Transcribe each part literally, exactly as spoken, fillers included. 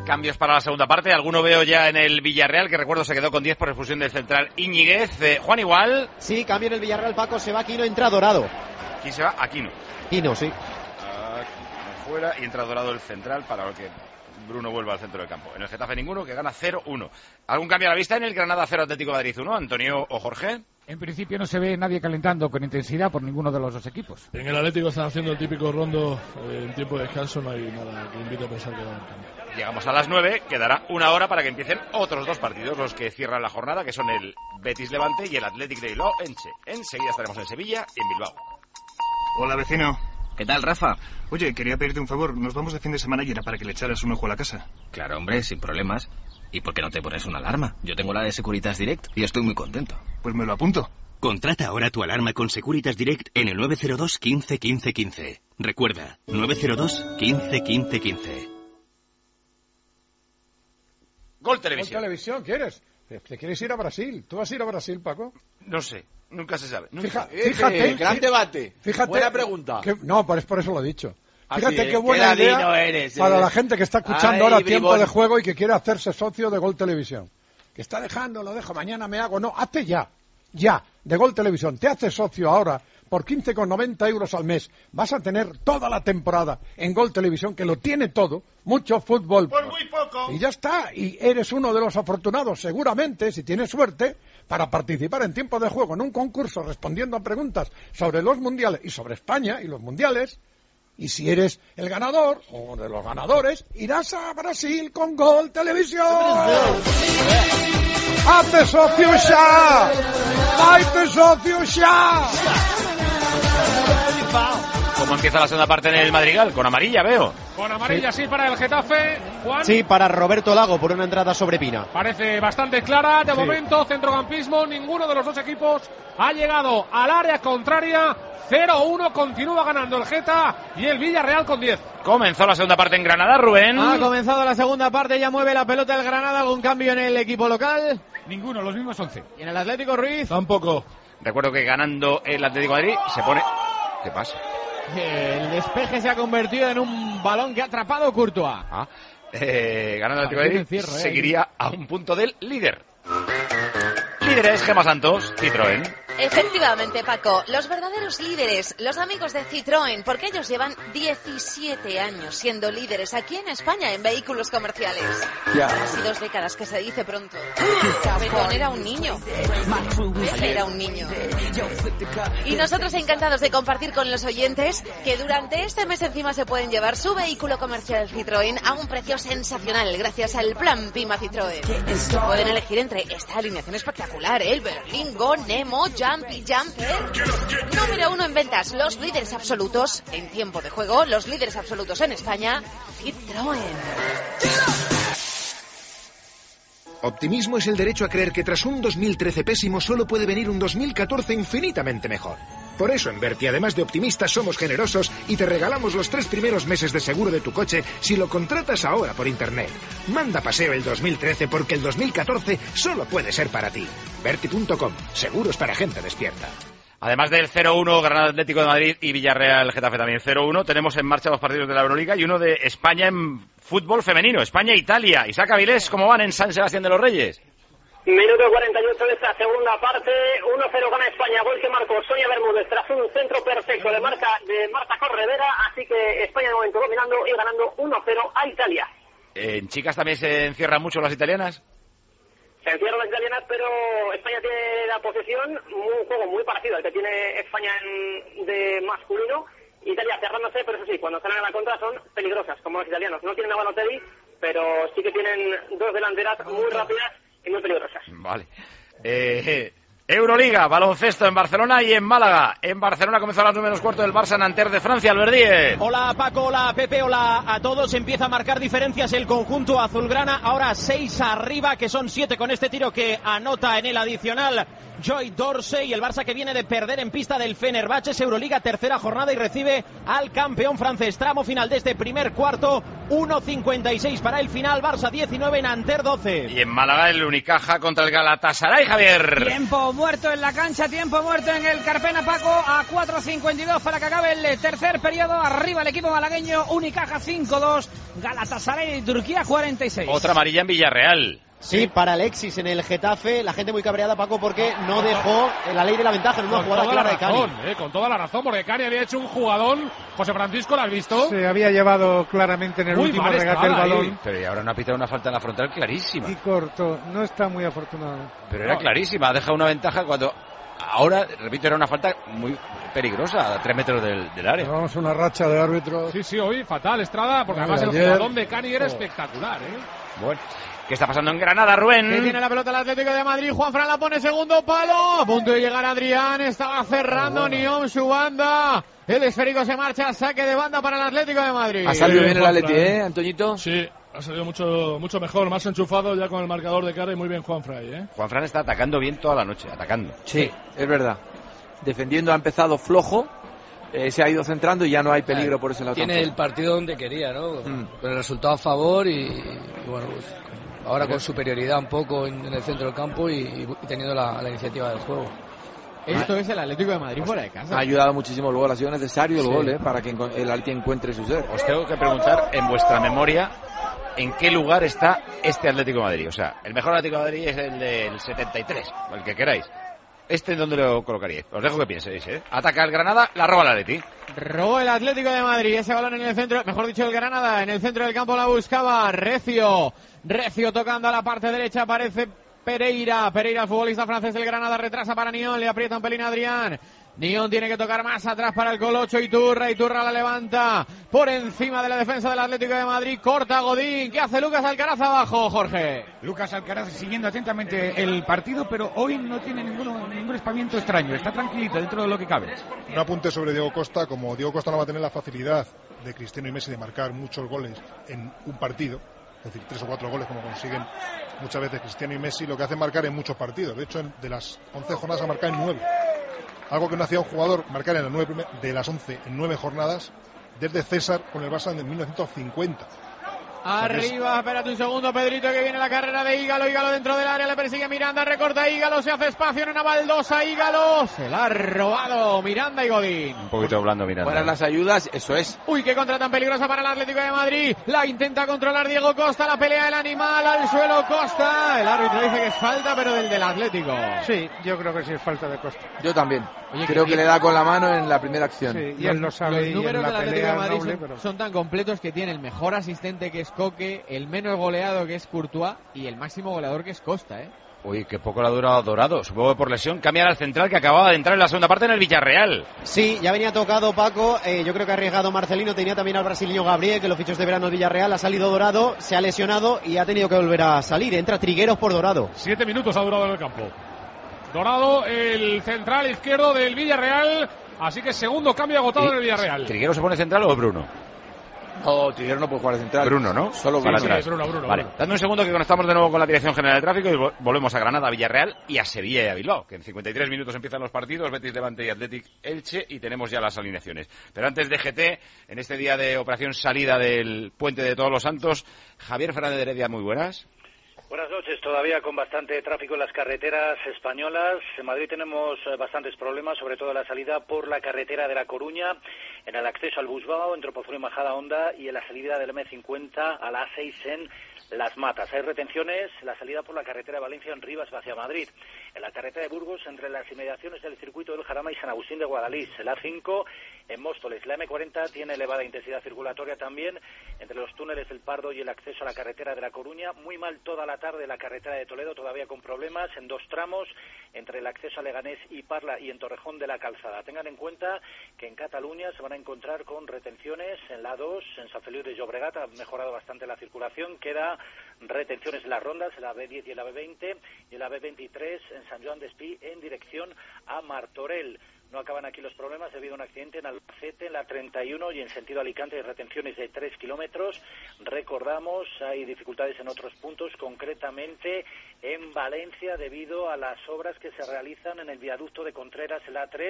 Cambios para la segunda parte. Alguno veo ya en el Villarreal, que recuerdo se quedó con diez por expulsión del central Íñiguez. Eh, Juan, igual. Sí, cambio en el Villarreal, Paco. Se va Aquino, entra Dorado. Aquí se va Aquino. Aquino, sí. Aquino fuera y entra Dorado el central para que Bruno vuelva al centro del campo. En el Getafe ninguno, que gana cero uno. ¿Algún cambio a la vista en el Granada cero Atlético de Madrid uno? Antonio o Jorge. En principio no se ve nadie calentando con intensidad por ninguno de los dos equipos. En el Atlético están haciendo el típico rondo eh, en tiempo de descanso, no hay nada que invite a pensar que van a cambiar. Llegamos a las nueve, quedará una hora para que empiecen otros dos partidos, los que cierran la jornada, que son el Betis Levante y el Athletic de Bilbao Elche. Enseguida estaremos en Sevilla y en Bilbao. Hola, vecino. ¿Qué tal, Rafa? Oye, quería pedirte un favor. Nos vamos de fin de semana y era para que le echaras un ojo a la casa. Claro, hombre, sin problemas. ¿Y por qué no te pones una alarma? Yo tengo la de Securitas Direct y estoy muy contento. Pues me lo apunto. Contrata ahora tu alarma con Securitas Direct en el nueve cero dos quince quince quince. Recuerda, nueve cero dos quince quince quince. Gol Televisión. ¿Gol Televisión quieres? ¿Te quieres ir a Brasil? ¿Tú vas a ir a Brasil, Paco? No sé, nunca se sabe. Nunca. Fija, fíjate. Eh, gran debate. Fíjate. Buena pregunta. Que, no, por, por eso lo he dicho. Fíjate Así qué buena qué idea eres, para eh. la gente que está escuchando Ay, ahora bribón. Tiempo de Juego y que quiere hacerse socio de Gol Televisión. Que está dejando, lo dejo, mañana me hago. No, hazte ya, ya, de Gol Televisión. Te haces socio ahora por quince con noventa euros al mes. Vas a tener toda la temporada en Gol Televisión, que lo tiene todo, mucho fútbol. Por muy poco. Y ya está, y eres uno de los afortunados, seguramente, si tienes suerte, para participar en Tiempo de Juego en un concurso respondiendo a preguntas sobre los mundiales y sobre España y los mundiales. Y si eres el ganador o de los ganadores, irás a Brasil con Gol Televisión. ¡Hazte socio ya! ¡Hazte socio ya! ¿Cómo empieza la segunda parte en el Madrigal? Con amarilla, veo. Con amarilla sí, sí para el Getafe, Juan. Sí, para Roberto Lago por una entrada sobre Pina. Parece bastante clara. De sí. momento, centrocampismo. Ninguno de los dos equipos ha llegado al área contraria. cero uno, continúa ganando el Geta y el Villarreal con diez. Comenzó la segunda parte en Granada, Rubén. Ha comenzado la segunda parte, ya mueve la pelota el Granada. ¿Algún cambio en el equipo local? Ninguno, los mismos once. ¿Y en el Atlético Ruiz? Tampoco. Recuerdo que ganando el Atlético de Madrid se pone... ¿Qué pasa? El despeje se ha convertido en un balón que ha atrapado Courtois. Ah, eh, ganando el Atlético de Madrid encierro, eh, seguiría a un punto del líder. Líderes, Gemma Santos, Citroën. Efectivamente, Paco, los verdaderos líderes, los amigos de Citroën, porque ellos llevan diecisiete años siendo líderes aquí en España en vehículos comerciales. Ya. Casi dos décadas, que se dice pronto. Petón era un niño. Pepe era un niño. Y nosotros encantados de compartir con los oyentes que durante este mes encima se pueden llevar su vehículo comercial Citroën a un precio sensacional gracias al plan Pima Citroën. Pueden elegir entre esta alineación espectacular, el Berlingo, Nemo, Jumpy Jumper. Número uno en ventas, los líderes absolutos en tiempo de juego, los líderes absolutos en España, Citroën. Optimismo es el derecho a creer que tras un dos mil trece pésimo solo puede venir un dos mil catorce infinitamente mejor. Por eso en Berti, además de optimistas, somos generosos y te regalamos los tres primeros meses de seguro de tu coche si lo contratas ahora por internet. Manda paseo el dos mil trece porque el dos mil catorce solo puede ser para ti. Berti punto com, seguros para gente despierta. Además del cero uno, Granada Atlético de Madrid y Villarreal Getafe también cero uno, tenemos en marcha dos partidos de la Euroliga y uno de España en fútbol femenino, España-Italia. Isaac Avilés, ¿cómo van en San Sebastián de los Reyes? Minuto cuarenta y ocho de esta segunda parte, uno cero gana España, gol que marcó Sonia Bermúdez tras un centro perfecto de marca de Marta Corredera, así que España de momento dominando y ganando uno cero a Italia. ¿En chicas también se encierran mucho las italianas? Se encierran las italianas, pero España tiene la posesión, un juego muy parecido al que tiene España en, de masculino. Italia cerrándose, pero eso sí, cuando salen a la contra son peligrosas, como los italianos. No tienen a Balotelli, pero sí que tienen dos delanteras muy rápidas y muy peligrosas. Vale. Eh, Euroliga, baloncesto en Barcelona y en Málaga. En Barcelona comenzó a las nueve menos cuarto del Barça Nanterre de Francia, Alberdíez. Hola Paco, hola Pepe, hola a todos. Empieza a marcar diferencias el conjunto azulgrana. Ahora seis arriba, que son siete con este tiro que anota en el adicional Joy Dorsey. Y el Barça que viene de perder en pista del Fenerbahce. Euroliga, tercera jornada y recibe al campeón francés. Tramo final de este primer cuarto. uno cincuenta y seis para el final, Barça diecinueve, Nanterre doce. Y en Málaga el Unicaja contra el Galatasaray, Javier. Tiempo muerto en la cancha, tiempo muerto en el Carpena, Paco, a cuatro cincuenta y dos para que acabe el tercer periodo. Arriba el equipo malagueño, Unicaja cinco dos, Galatasaray de Turquía cuarenta y seis. Otra amarilla en Villarreal. Sí, para Alexis en el Getafe, la gente muy cabreada, Paco, porque no dejó la ley de la ventaja en una con jugada toda clara la razón, de Cani. eh, con toda la razón, porque Cani había hecho un jugadón. José Francisco, ¿lo has visto? Se había llevado claramente en el Muy último mal regate el estaba balón. ahí. Pero y ahora no ha pitado una falta en la frontal clarísima. Y corto, no está muy afortunado. Pero era clarísima, ha dejado una ventaja cuando... Ahora, repito, era una falta muy peligrosa, a tres metros del, del área. Vamos a una racha de árbitros. Sí, sí, hoy fatal, Estrada, porque Ay, además el ayer... jugadón de Cani era oh. espectacular, ¿eh? Bueno, ¿qué está pasando en Granada, Rubén? Que tiene la pelota el Atlético de Madrid, Juanfran la pone segundo palo, a punto de llegar Adrián, estaba cerrando oh, bueno. Nión su banda, el esférico se marcha, saque de banda para el Atlético de Madrid. Ha salido bien el Atleti, ¿eh, Antoñito? Sí, ha salido mucho mucho mejor, más enchufado ya con el marcador de cara y muy bien Juanfran, ¿eh? Juanfran está atacando bien toda la noche, atacando. Sí, es verdad. Defendiendo ha empezado flojo, eh, se ha ido centrando y ya no hay peligro por ese lado. Tiene tampoco. el partido donde quería, ¿no? Mm. Con el resultado a favor y, y bueno, pues ahora con superioridad un poco en, en el centro del campo y, y teniendo la, la iniciativa del juego. Esto es el Atlético de Madrid fuera de casa. Ha ayudado muchísimo el gol, ha sido necesario el Sí. gol, ¿eh? Para que el Atleti encuentre su ser. Os tengo que preguntar en vuestra memoria en qué lugar está este Atlético de Madrid. O sea, el mejor Atlético de Madrid es el del setenta y tres, el que queráis. ¿Este en dónde lo colocaríais? Os dejo que pienséis, ¿eh? Ataca el Granada, la roba el Atleti. Robó el Atlético de Madrid, ese balón en el centro, mejor dicho el Granada, en el centro del campo la buscaba Recio. Recio tocando a la parte derecha, aparece Pereira. Pereira, el futbolista francés del Granada, retrasa para Nión, le aprieta un pelín a Adrián. Nión tiene que tocar más atrás para el Colocho, Iturra, Iturra la levanta por encima de la defensa del Atlético de Madrid, corta Godín. ¿Qué hace Lucas Alcaraz abajo, Jorge? Lucas Alcaraz siguiendo atentamente el partido, pero hoy no tiene ninguno, ningún espamiento extraño, está tranquilito dentro de lo que cabe. Un apunte sobre Diego Costa, como Diego Costa no va a tener la facilidad de Cristiano y Messi de marcar muchos goles en un partido, es decir, tres o cuatro goles como consiguen muchas veces Cristiano y Messi, lo que hace marcar en muchos partidos. De hecho, de las once jornadas ha marcado en nueve. Algo que no hacía un jugador marcar en las nueve primer, de las once en nueve jornadas desde César con el Barça en mil novecientos cincuenta. Arriba, espérate un segundo, Pedrito, que viene la carrera de Ígalo. Ígalo dentro del área, le persigue Miranda, recorta Ígalo, se hace espacio en una baldosa. Ígalo se la ha robado Miranda y Godín. Un poquito hablando Miranda. Buenas las ayudas, eso es. Uy, qué contra tan peligrosa para el Atlético de Madrid. La intenta controlar Diego Costa, la pelea del animal, al suelo Costa. El árbitro dice que es falta, pero del del Atlético. Sí, yo creo que sí es falta de Costa. Yo también. Oye, creo que, que le da con la mano en la primera acción. Sí, y él lo sabe. Los y números en la del Atlético pelea de Madrid noble, son, pero... son tan completos que tiene el mejor asistente, que es Coque, el menos goleado, que es Courtois, y el máximo goleador, que es Costa, ¿eh? Uy, qué poco le ha durado Dorado. Supongo que por lesión cambia al central, que acababa de entrar en la segunda parte en el Villarreal. Sí, ya venía tocado Paco, eh, yo creo que ha arriesgado Marcelino, tenía también al brasileño Gabriel, que lo fichó este verano el Villarreal, ha salido Dorado, se ha lesionado y ha tenido que volver a salir, entra Trigueros por Dorado. Siete minutos ha durado en el campo. Dorado, el central izquierdo del Villarreal, así que segundo cambio agotado en el Villarreal. ¿Triguero se pone central o Bruno? No, Triguero no puede jugar de central. Bruno, ¿no? Solo Para Bruno. atrás. Sí, Bruno, Bruno, Vale, Bruno. dame un segundo que conectamos de nuevo con la Dirección General de Tráfico y vo- volvemos a Granada, a Villarreal y a Sevilla y a Bilbao, que en cincuenta y tres minutos empiezan los partidos, Betis, Levante y Athletic Elche, y tenemos ya las alineaciones. Pero antes de G T, en este día de operación salida del Puente de Todos los Santos, Javier Fernández de Heredia, muy buenas. Buenas noches, todavía con bastante tráfico en las carreteras españolas. En Madrid tenemos eh, bastantes problemas, sobre todo la salida por la carretera de La Coruña, en el acceso al Busbao, entre Pozuelo y Majada Honda, y en la salida del eme cincuenta a la A seis en Las Matas. Hay retenciones en la salida por la carretera de Valencia en Rivas hacia Madrid. En la carretera de Burgos, entre las inmediaciones del circuito del Jarama y San Agustín de Guadalís. La A cinco en Móstoles. La eme cuarenta tiene elevada intensidad circulatoria también entre los túneles del Pardo y el acceso a la carretera de La Coruña. Muy mal toda la tarde la carretera de Toledo, todavía con problemas en dos tramos entre el acceso a Leganés y Parla y en Torrejón de la Calzada. Tengan en cuenta que en Cataluña se van a encontrar con retenciones en la A dos, en San Feliu de Llobregat ha mejorado bastante la circulación, queda retenciones en las rondas, en la be diez y en la be veinte, y en la be veintitrés en San Joan d'Espí en dirección a Martorell. No acaban aquí los problemas debido a un accidente en Albacete, en la treinta y uno, y en sentido Alicante hay retenciones de tres kilómetros. Recordamos, hay dificultades en otros puntos, concretamente en Valencia, debido a las obras que se realizan en el viaducto de Contreras, en la A tres,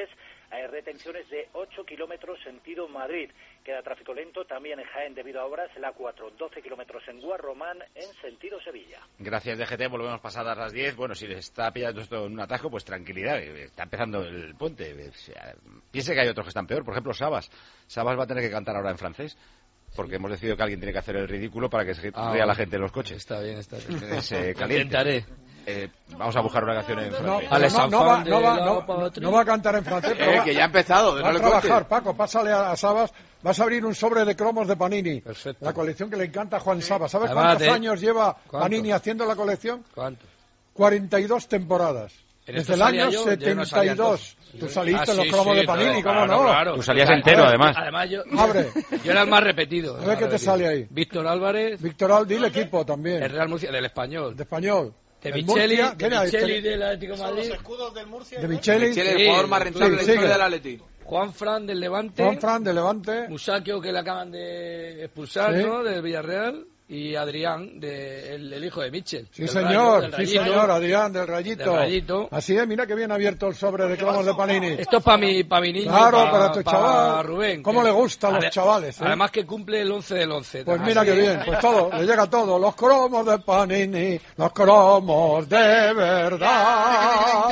Hay retenciones de ocho kilómetros sentido Madrid. Queda tráfico lento también en Jaén debido a obras, la A cuatro, doce kilómetros en Guarromán en sentido Sevilla. Gracias, D G T. Volvemos pasadas las diez. Bueno, si les está pillando esto en un atasco, pues tranquilidad. Está empezando el puente. O sea, piense que hay otros que están peor. Por ejemplo, Sabas. Sabas va a tener que cantar ahora en francés. Porque hemos decidido que alguien tiene que hacer el ridículo para que se Ah, vea bueno. la gente en los coches. Está bien, está bien. Entonces, eh, caliente. Intentaré. Eh, vamos a buscar una canción en No, francés. no, no, va, no, va, no, no va a cantar en francés, pero Eh, va, que ya ha empezado, va no a le trabajar, cuentes. Paco, pásale a, a Sabas, vas a abrir un sobre de cromos de Panini, Perfecto. la colección que le encanta a Juan Sabas. ¿Sabes Además cuántos de- años lleva ¿Cuántos? Panini haciendo la colección? ¿Cuánto? cuarenta y dos temporaras. En esto Desde el salía año yo, yo no setenta salía y dos. entonces. Tú saliste Ah, en los sí, cromos sí, de Panini, claro, ¿cómo no? claro. Tú salías entero, además. Además, yo, Abre. yo era el más repetido. A el ver más qué te repetido. sale ahí. Víctor Álvarez, Víctor Al, dile equipo también. el Real Murcia, del Español. De español. De El Micheli, Murcia, de mira, Micheli este- del Atlético de Madrid. De Micheli. Michele, el Sí, jugador más rentable de la sí, historia sigue. del Atleti. Juan Fran del Levante. Juan Fran de Levante. Musakio, que le acaban de expulsar, Sí. ¿no? Del Villarreal. Y Adrián, de, el, el hijo de Mitchell. Sí, del señor, Rayo, del sí, Rayito. señor, Adrián del Rayito. Del Rayito. Así es, mira que bien abierto el sobre de cromos de Panini. Esto es para mi, pa mi niño. Claro, pa- para tu pa chaval. Rubén. ¿Cómo que- le gustan los ade- chavales, eh? Además que cumple el once del once. Pues Así- mira que bien, pues todo, le llega todo. Los cromos de Panini, los cromos de verdad.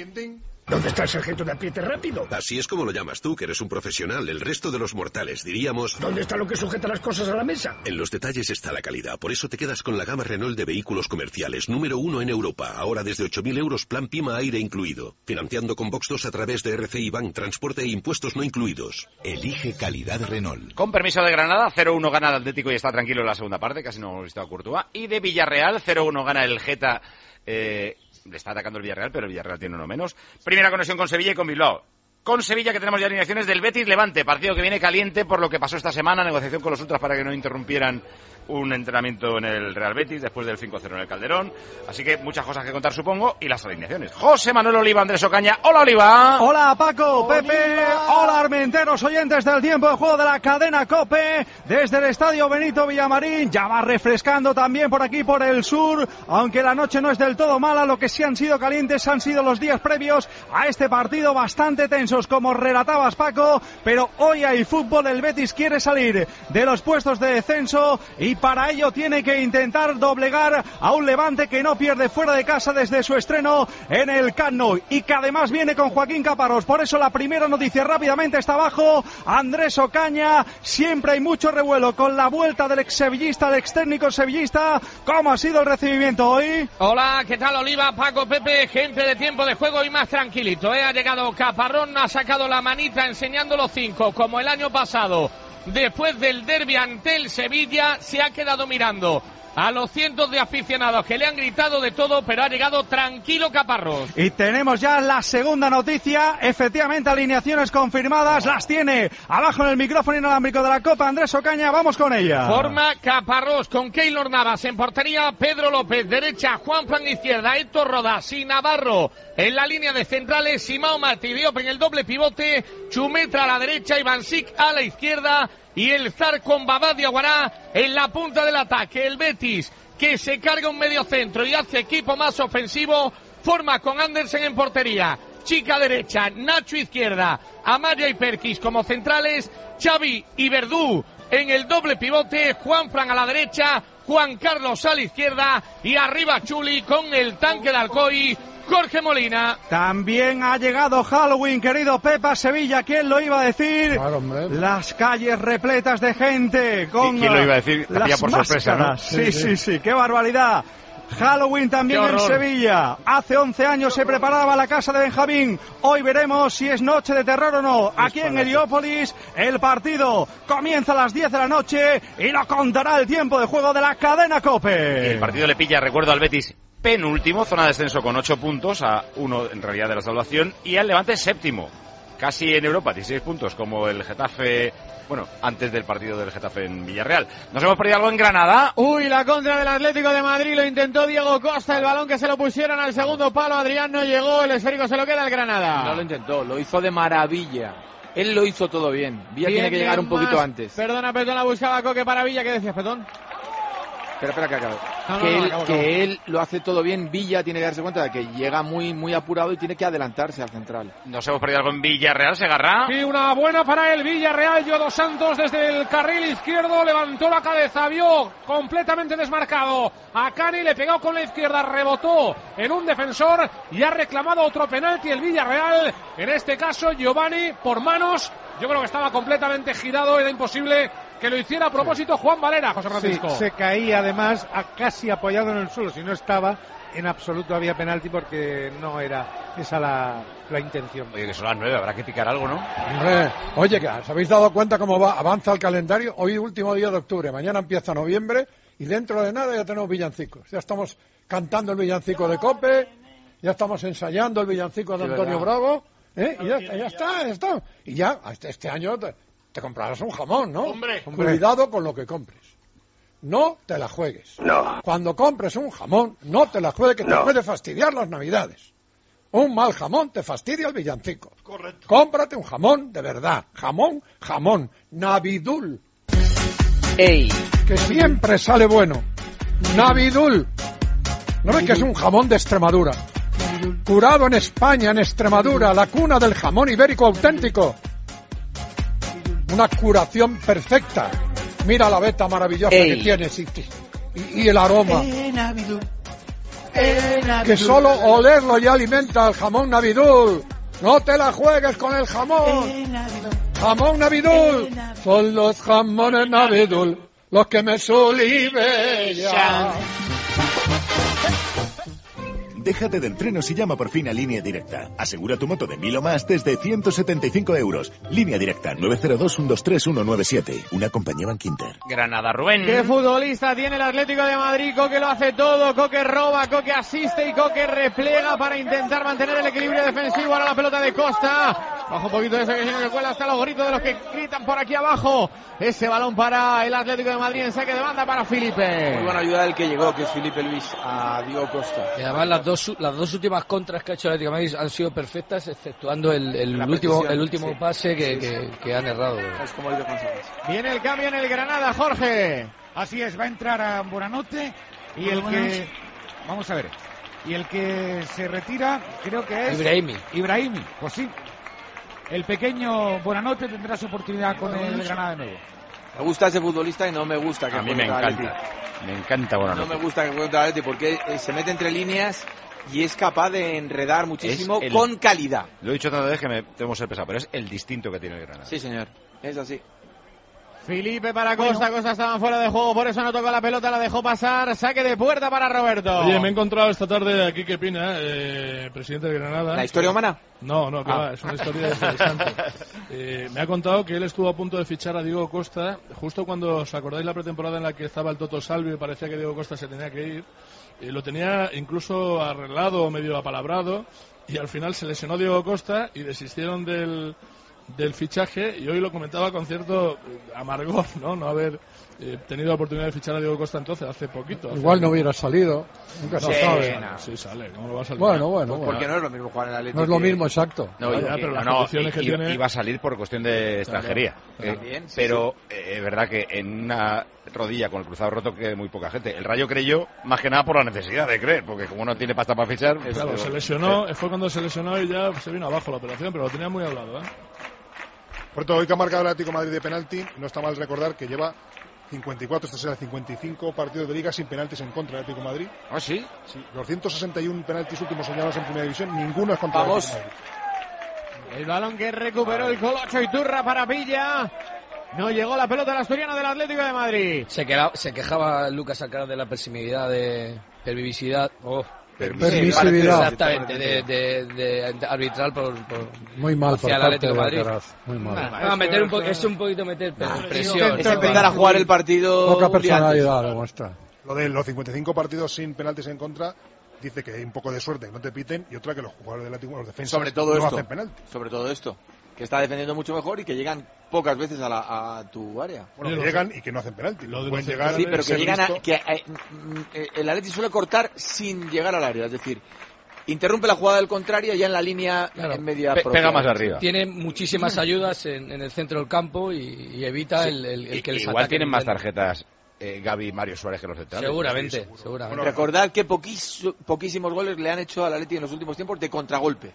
¿Dónde está el sargento de apriete rápido? Así es como lo llamas tú, que eres un profesional. El resto de los mortales, diríamos... ¿Dónde está lo que sujeta las cosas a la mesa? En los detalles está la calidad. Por eso te quedas con la gama Renault de vehículos comerciales, número uno en Europa. Ahora desde ocho mil euros, plan Pima aire incluido. Financiando con Vox dos a través de R C I Bank, transporte e impuestos no incluidos. Elige calidad Renault. Con permiso de Granada, cero uno gana el Atlético y está tranquilo en la segunda parte, casi no hemos visto a Courtois. Y de Villarreal, cero uno gana el Geta. Eh, le está atacando el Villarreal, pero el Villarreal tiene uno menos. Primera conexión con Sevilla y con Bilbao. Con Sevilla, que tenemos ya alineaciones del Betis Levante, partido que viene caliente por lo que pasó esta semana, negociación con los ultras para que no interrumpieran un entrenamiento en el Real Betis después del cinco cero en el Calderón. Así que muchas cosas que contar, supongo, y las alineaciones. José Manuel Oliva, Andrés Ocaña. Hola, Oliva. Hola, Paco, Pepe. Hola, Armenteros, oyentes del tiempo de juego de la cadena COPE. Desde el Estadio Benito Villamarín, ya va refrescando también por aquí, por el sur. Aunque la noche no es del todo mala, lo que sí han sido calientes han sido los días previos a este partido, bastante tensos, como relatabas, Paco. Pero hoy hay fútbol, el Betis quiere salir de los puestos de descenso y para ello tiene que intentar doblegar a un Levante que no pierde fuera de casa desde su estreno en el Camp Nou y que además viene con Joaquín Caparrós. Por eso la primera noticia rápidamente está abajo. Andrés Ocaña, siempre hay mucho revuelo con la vuelta del ex sevillista, el ex técnico sevillista. ¿Cómo ha sido el recibimiento hoy? Hola, ¿qué tal, Oliva, Paco, Pepe? Gente de tiempo de juego y más tranquilito, ¿eh? Ha llegado Caparrós, ha sacado la manita enseñando los cinco, como el año pasado. Después del derbi ante el Sevilla, se ha quedado mirando a los cientos de aficionados que le han gritado de todo, pero ha llegado tranquilo Caparrós. Y tenemos ya la segunda noticia, efectivamente alineaciones confirmadas, las tiene abajo en el micrófono inalámbrico de la Copa Andrés Ocaña, vamos con ella. Forma Caparrós con Keylor Navas en portería, Pedro López, derecha, Juan Fran izquierda, Héctor Rodas y Navarro en la línea de centrales, Simao Martí Diop en el doble pivote, Chumetra a la derecha, Iván Sik a la izquierda y el Zar con Babá Diaguará en la punta del ataque. El Betis, que se carga un medio centro y hace equipo más ofensivo, forma con Andersen en portería, Chica derecha, Nacho izquierda, Amaya y Perkis como centrales, Xavi y Verdú en el doble pivote, Juan Fran a la derecha, Juan Carlos a la izquierda y arriba Chuli con el tanque de Alcoy, Jorge Molina. También ha llegado Halloween, querido Pepa Sevilla, ¿quién lo iba a decir? Claro, las calles repletas de gente con ¿Quién lo iba a decir? las Hacía por sorpresa, ¿no? máscaras. Sí, sí, sí, qué barbaridad. Halloween también en Sevilla. Hace once años se preparaba la casa de Benjamín. Hoy veremos si es noche de terror o no. Aquí en Heliópolis el partido comienza a las diez de la noche y lo contará el tiempo de juego de la cadena COPE. El partido le pilla, recuerdo, al Betis penúltimo, zona de descenso con ocho puntos, a uno en realidad de la salvación, y al Levante séptimo, casi en Europa, dieciséis puntos, como el Getafe, bueno, antes del partido del Getafe en Villarreal. Nos hemos perdido algo en Granada. Uy, la contra del Atlético de Madrid, lo intentó Diego Costa, el balón que se lo pusieron al segundo palo, Adrián no llegó, el esférico se lo queda al Granada. No lo intentó, lo hizo de maravilla. Él lo hizo todo bien. Villa Bien, tiene que llegar bien, un poquito más. antes. Perdona, Petón, la buscaba Coque para Villa, ¿qué decías, Petón? Espera, espera que acabe. No, no, que no, él, acabo, que acabo. él lo hace todo bien. Villa tiene que darse cuenta de que llega muy muy apurado y tiene que adelantarse al central. Nos hemos perdido algo en Villarreal, Segarra. Sí, una buena para el Villarreal. Yo dos Santos desde el carril izquierdo levantó la cabeza, vio completamente desmarcado a Cani, le pegó con la izquierda, rebotó en un defensor y ha reclamado otro penalti el Villarreal. En este caso Giovanni por manos. Yo creo que estaba completamente girado, era imposible que lo hiciera a propósito Juan Valera, José Francisco. Sí, se caía además a casi apoyado en el suelo. Si no estaba, en absoluto había penalti porque no era esa la, la intención. Oye, que son las nueve, habrá que picar algo, ¿no? Hombre, oye, ¿os habéis dado cuenta cómo va, avanza el calendario? Hoy último día de octubre, mañana empieza noviembre y dentro de nada ya tenemos villancicos. Ya estamos cantando el villancico de COPE, ya estamos ensayando el villancico de Sí, Antonio verdad. Bravo, ¿eh? y ya, ya está, ya está. Y ya, este, este año te, te comprarás un jamón, ¿no? Hombre. Cuidado con lo que compres. No te la juegues. No. Cuando compres un jamón, no te la juegues, que te No. puede fastidiar las navidades. Un mal jamón te fastidia el villancico. Correcto. Cómprate un jamón de verdad. Jamón, jamón. Navidul. ¡Ey! Que siempre sale bueno. Navidul. ¿No ves que es un jamón de Extremadura? Curado en España, en Extremadura, la cuna del jamón ibérico auténtico. Una curación perfecta. Mira la veta maravillosa Ey. que tiene y, y, y el aroma. Que solo olerlo ya alimenta al jamón Navidul. No te la juegues con el jamón. Jamón Navidul. Son los jamones Navidul los que me solibellan. Déjate de entrenos y llama por fin a Línea Directa. Asegura tu moto de mil o más desde ciento setenta y cinco euros. Línea Directa nueve cero dos, uno dos tres, uno nueve siete. Una compañía Bankinter. Granada, Rubén. ¿Qué futbolista tiene el Atlético de Madrid? Coque lo hace todo, Coque roba, Coque asiste y Coque replega para intentar mantener el equilibrio defensivo. Ahora la pelota de Costa. Baja un poquito ese que si no se cuela hasta los gritos de los que gritan por aquí abajo. Ese balón para el Atlético de Madrid en saque de banda para Felipe. Muy buena ayuda del que llegó, que es Felipe Luis, a Diego Costa. Y además las dos, las dos últimas contras que ha hecho el Atlético de Madrid han sido perfectas, exceptuando el, el La último, precisión, el último sí. pase que, Sí, sí. que, que han errado. Es como dice González. Viene el cambio en el Granada, Jorge. Así es, va a entrar a Buenanote y el que... Vamos a ver. Y el que se retira creo que es... Ibrahimi. Ibrahimi, pues sí. El pequeño Buenanote tendrá su oportunidad con el Granada de nuevo. Me gusta ese futbolista y no me gusta que A mí juegue me contra el encanta. Atleti. Me encanta No Buenanote. me gusta que juegue contra el Atleti porque eh, se mete entre líneas y es capaz de enredar muchísimo Es el- con calidad. Lo he dicho tantas veces que me tenemos ser pesado, pero es el distinto que tiene el Granada. Sí, señor. Es así. Felipe para Costa, Costa estaba fuera de juego, por eso no tocó la pelota, la dejó pasar, saque de puerta para Roberto. Oye, me he encontrado esta tarde a Quique Pina, eh, presidente de Granada. ¿La historia humana? No, no, que Ah. va, es una historia interesante. Eh, me ha contado que él estuvo a punto de fichar a Diego Costa, justo cuando, ¿os acordáis la pretemporada en la que estaba el Toto Salvio y parecía que Diego Costa se tenía que ir? Eh, lo tenía incluso arreglado o medio apalabrado, y al final se lesionó Diego Costa y desistieron del, del fichaje, y hoy lo comentaba con cierto eh, amargor, ¿no? No haber eh, tenido la oportunidad de fichar a Diego Costa entonces, hace poquito. hace- Igual no hubiera salido. Nunca se Sí, sabe. no. Sí sale, ¿cómo no va a salir? Bueno, bueno, Pues bueno. porque no es lo mismo jugar en el Atleti. No es lo que- mismo, exacto. No, Ya, y- ya, pero y- las no, condiciones que i- tiene- iba a salir por cuestión de extranjería. Claro. Eh, También, sí, pero eh, es verdad que en una rodilla con el cruzado roto que muy poca gente. El Rayo creyó más que nada por la necesidad de creer, porque como no tiene pasta para fichar... pues, Claro, se lesionó, fue cuando se lesionó y ya se vino abajo la operación, pero lo tenía muy hablado, ¿eh? Por todo, hoy que ha marcado el Atlético de Madrid de penalti, no está mal recordar que lleva cincuenta y cuatro, este será cincuenta y cinco partidos de liga sin penaltis en contra del Atlético de Madrid. ¿Ah, sí? Sí, los ciento sesenta y uno penaltis últimos señalados en Primera División, ninguno es contra Vamos. el Atlético de Madrid. El balón que recuperó el Colocho Iturra para Villa. No llegó la pelota al asturiano del Atlético de Madrid. Se, queda- se quejaba Lucas Alcaraz de la permisividad, de permisividad. Oh, Permisividad. Exactamente, de, de, de- de arbitral por, por Muy mal por hacia el parte Atlético de de Madrid. Alcaraz. Muy mal. Ah, meter un po- es un poquito meter presión. Es empezar a jugar el partido. Poca un día antes. personalidad demuestra. Lo de los cincuenta y cinco partidos sin penaltis en contra, dice que hay un poco de suerte que no te piten y otra que los jugadores del Atlético, los defensas, Sobre todo no esto. hacen penalti. Sobre todo esto. Que está defendiendo mucho mejor y que llegan pocas veces a, la, a tu área. Bueno, que llegan y que no hacen penalti. Lo de Pueden los llegar Sí, pero que ser llegan a, visto- que eh, mm, eh, el Atleti suele cortar sin llegar al área, es decir, interrumpe la jugada del contrario ya en la línea Claro. en media Pe- propia. pega más arriba. Tiene muchísimas ayudas en, en el centro del campo y, y evita el, el- el Y- que les igual ataque tienen en más centro. tarjetas eh, Gavi y Mario Suárez que los centrales. Seguramente, Sí, seguramente. Bueno, recordad que poquís, poquísimos goles le han hecho al Atleti en los últimos tiempos de contragolpe.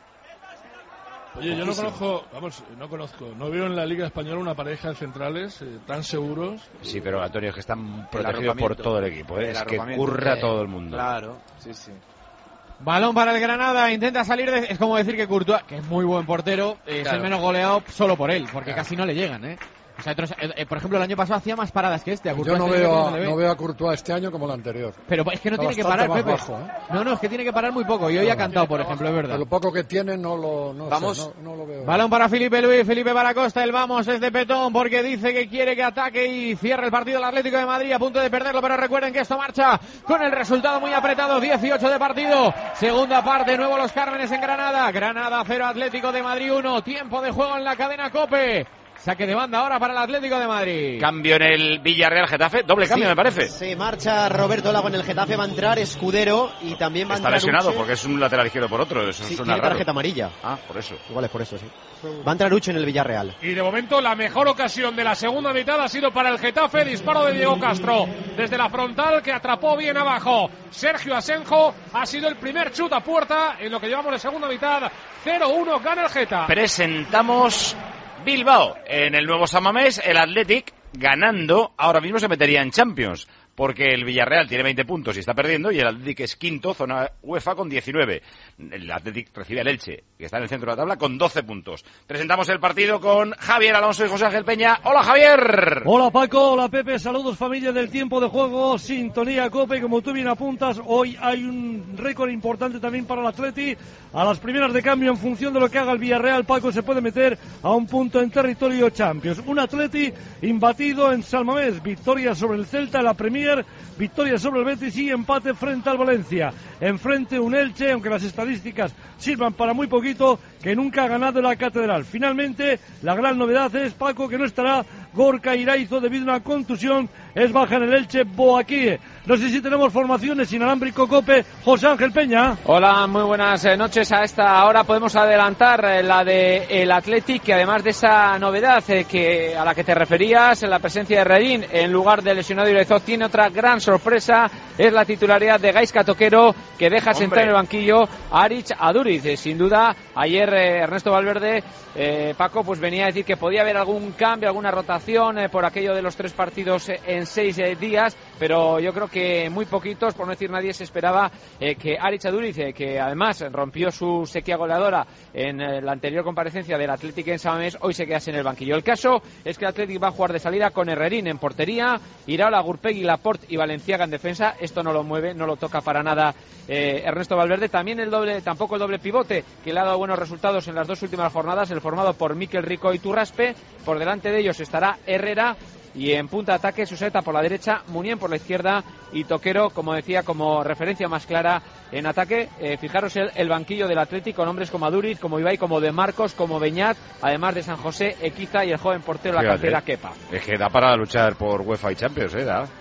Oye, yo no conozco, vamos, no conozco, no veo en la Liga Española una pareja de centrales eh, tan seguros. Sí, pero Antonio, es que están El protegidos por arropamiento. todo el equipo, ¿eh? El Es que arropamiento. curra Eh, todo el mundo. Claro, sí, sí. Balón para el Granada, intenta salir de... Es como decir que Courtois, que es muy buen portero, es Claro. el menos goleado solo por él, porque Claro. casi no le llegan, ¿eh? O sea, otros- eh, eh, por ejemplo, el año pasado hacía más paradas que este. A Yo Courtois no este veo, año a, le ve. no veo a Courtois este año como el anterior. Pero es que no Está tiene que bastante parar, más Pepe. bajo, ¿eh? No, no, es que tiene que parar muy poco. Y hoy ha cantado, por ejemplo, es verdad. Lo poco que tiene no lo, no Vamos. sé, no, no lo veo. Balón para Felipe Luis, Felipe para Costa, el vamos es de Petón porque dice que quiere que ataque y cierre el partido el Atlético de Madrid a punto de perderlo, pero recuerden que esto marcha con el resultado muy apretado, dieciocho de partido, segunda parte, nuevo Los Cármenes en Granada, Granada cero, Atlético de Madrid uno, tiempo de juego en la cadena COPE. Saque de banda ahora para el Atlético de Madrid. Cambio en el Villarreal Getafe, doble cambio Sí, me parece. Se marcha Roberto Lago en el Getafe, va a entrar Escudero y también va a Está entrar lesionado Uche. porque es un lateral izquierdo por otro, eso Sí, suena tiene raro. tarjeta amarilla. Ah, por eso. Igual es por eso, sí. Va a entrar Uche en el Villarreal. Y de momento la mejor ocasión de la segunda mitad ha sido para el Getafe, disparo de Diego Castro desde la frontal que atrapó bien abajo. Sergio Asenjo ha sido el primer chut a puerta en lo que llevamos de segunda mitad. cero uno gana el Getafe. Presentamos Bilbao en el nuevo San Mamés, el Athletic ganando, ahora mismo se metería en Champions, porque el Villarreal tiene veinte puntos y está perdiendo, y el Athletic es quinto, zona UEFA, con diecinueve. El Athletic recibe al Elche, que está en el centro de la tabla, con doce puntos. Presentamos el partido con Javier Alonso y José Ángel Peña. ¡Hola, Javier! Hola, Paco. Hola, Pepe. Saludos, familia del tiempo de juego. Sintonía COPE. Como tú bien apuntas, hoy hay un récord importante también para el Atleti. A las primeras de cambio, en función de lo que haga el Villarreal, Paco se puede meter a un punto en territorio Champions. Un Atleti imbatido en San Mamés. Victoria sobre el Celta en la Premier, victoria sobre el Betis y empate frente al Valencia. Enfrente un Elche, aunque las estadísticas sirvan para muy poquito, que nunca ha ganado en la Catedral. Finalmente, la gran novedad es, Paco, que no estará Gorka Iraizo debido a una contusión. Es baja en el Elche Boaquíe. No sé si tenemos formaciones inalámbrico COPE. José Ángel Peña. Hola, muy buenas eh, noches. A esta hora podemos adelantar eh, la de el Athletic, que además de esa novedad eh, que a la que te referías, la presencia de Redín en lugar del lesionado Iraizo, tiene otra gran sorpresa. Es la titularidad de Gaizka Toquero, que deja sentar en el banquillo a Aritz Aduriz. Eh, sin duda, ayer eh, Ernesto Valverde, eh, Paco, pues venía a decir que podía haber algún cambio, alguna rotación eh, por aquello de los tres partidos eh, en seis eh, días, pero yo creo que muy poquitos, por no decir nadie, se esperaba eh, que Aritz Aduriz, eh, que además rompió su sequía goleadora en eh, la anterior comparecencia del Athletic en San Mamés, hoy se quedase en el banquillo. El caso es que el Athletic va a jugar de salida con Herrerín en portería, Iraola, Gurpegui, Laporte y Valenciaga en defensa. Esto no lo mueve, no lo toca para nada eh, Ernesto Valverde. También el doble, tampoco el doble pivote, que le ha dado buenos resultados en las dos últimas jornadas, el formado por Mikel Rico y Turraspe. Por delante de ellos estará Herrera, y en punta de ataque Suseta por la derecha, Munién por la izquierda y Toquero, como decía, como referencia más clara en ataque. Eh, fijaros el, el banquillo del Atlético con hombres como Aduriz, como Ibai, como De Marcos, como Beñat, además de San José, Equiza y el joven portero de la Fíjate, cantera Kepa. Es que da para luchar por UEFA y Champions, ¿eh? Da.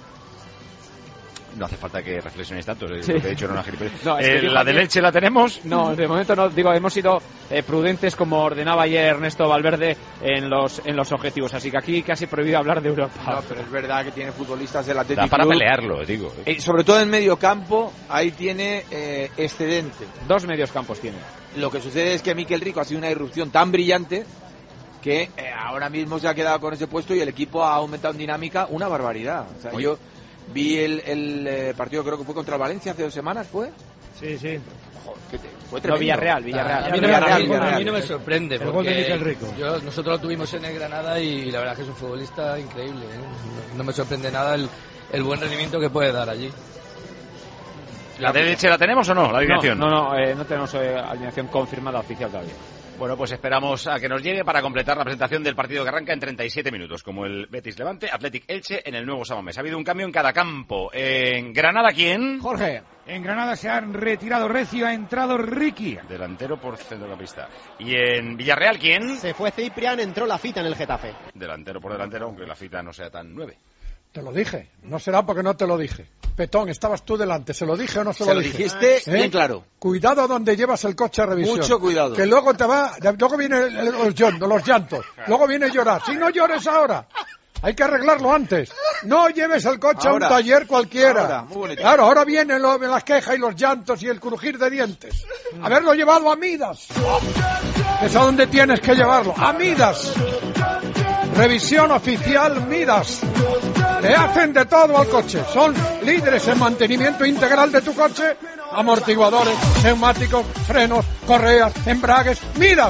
No hace falta que reflexionéis tanto, eh, Sí. lo que he dicho era una gilipollez. No, es que Eh, digo ¿La de que- Leche la tenemos? No, de momento no. Digo, hemos sido eh, prudentes, como ordenaba ayer Ernesto Valverde, en los en los objetivos. Así que aquí casi prohibido hablar de Europa. No, pero es verdad que tiene futbolistas del Athletic Da para Club. pelearlo, digo. Eh, sobre todo en medio campo, ahí tiene eh, excedente. Dos medios campos tiene. Lo que sucede es que Mikel Rico ha sido una irrupción tan brillante que eh, ahora mismo se ha quedado con ese puesto y el equipo ha aumentado en dinámica una barbaridad. O sea, Oye. yo vi el, el eh, partido, creo que fue contra el Valencia hace dos semanas, ¿fue? Sí, sí. Joder, que te- fue No, tremendo. Villarreal, Villarreal. A mí, no, Villarreal, a mí- a Villarreal. mí no me sorprende. El gol porque de Mikel Rico. yo- nosotros lo tuvimos en el Granada y la verdad es que es un futbolista increíble. ¿eh? No, no me sorprende nada el, el buen rendimiento que puede dar allí. ¿La de Leche la tenemos o no? La alineación. No, no, no, eh, no tenemos eh, alineación confirmada oficial todavía. Bueno, pues esperamos a que nos llegue para completar la presentación del partido que arranca en treinta y siete minutos, como el Betis Levante, Athletic Elche en el nuevo San Mamés. Ha habido un cambio en cada campo. En Granada, ¿quién? Jorge. En Granada se han retirado Recio, ha entrado Ricky. Delantero por centrocampista. ¿Y en Villarreal, quién? Se fue Ciprian, entró la Fita en el Getafe. Delantero por delantero, aunque la fita no sea tan nueve. Te lo dije. No será porque no te lo dije. Petón, estabas tú delante. ¿Se lo dije o no se, Se lo dije? dijiste ¿Eh? bien claro. Cuidado donde llevas el coche a revisión. Mucho cuidado. Que luego te va, luego viene el- el- los, llantos, los llantos. Luego viene llorar. Si no llores ahora. Hay que arreglarlo antes. No lleves el coche Ahora. a un taller cualquiera. Ahora, muy bonito. Claro, ahora vienen lo- las quejas y los llantos y el crujir de dientes. Haberlo llevado a Midas. Es a donde tienes que llevarlo. A Midas. Revisión oficial Midas. Le hacen de todo al coche. Son líderes en mantenimiento integral de tu coche. Amortiguadores, neumáticos, frenos, correas, embragues. Midas.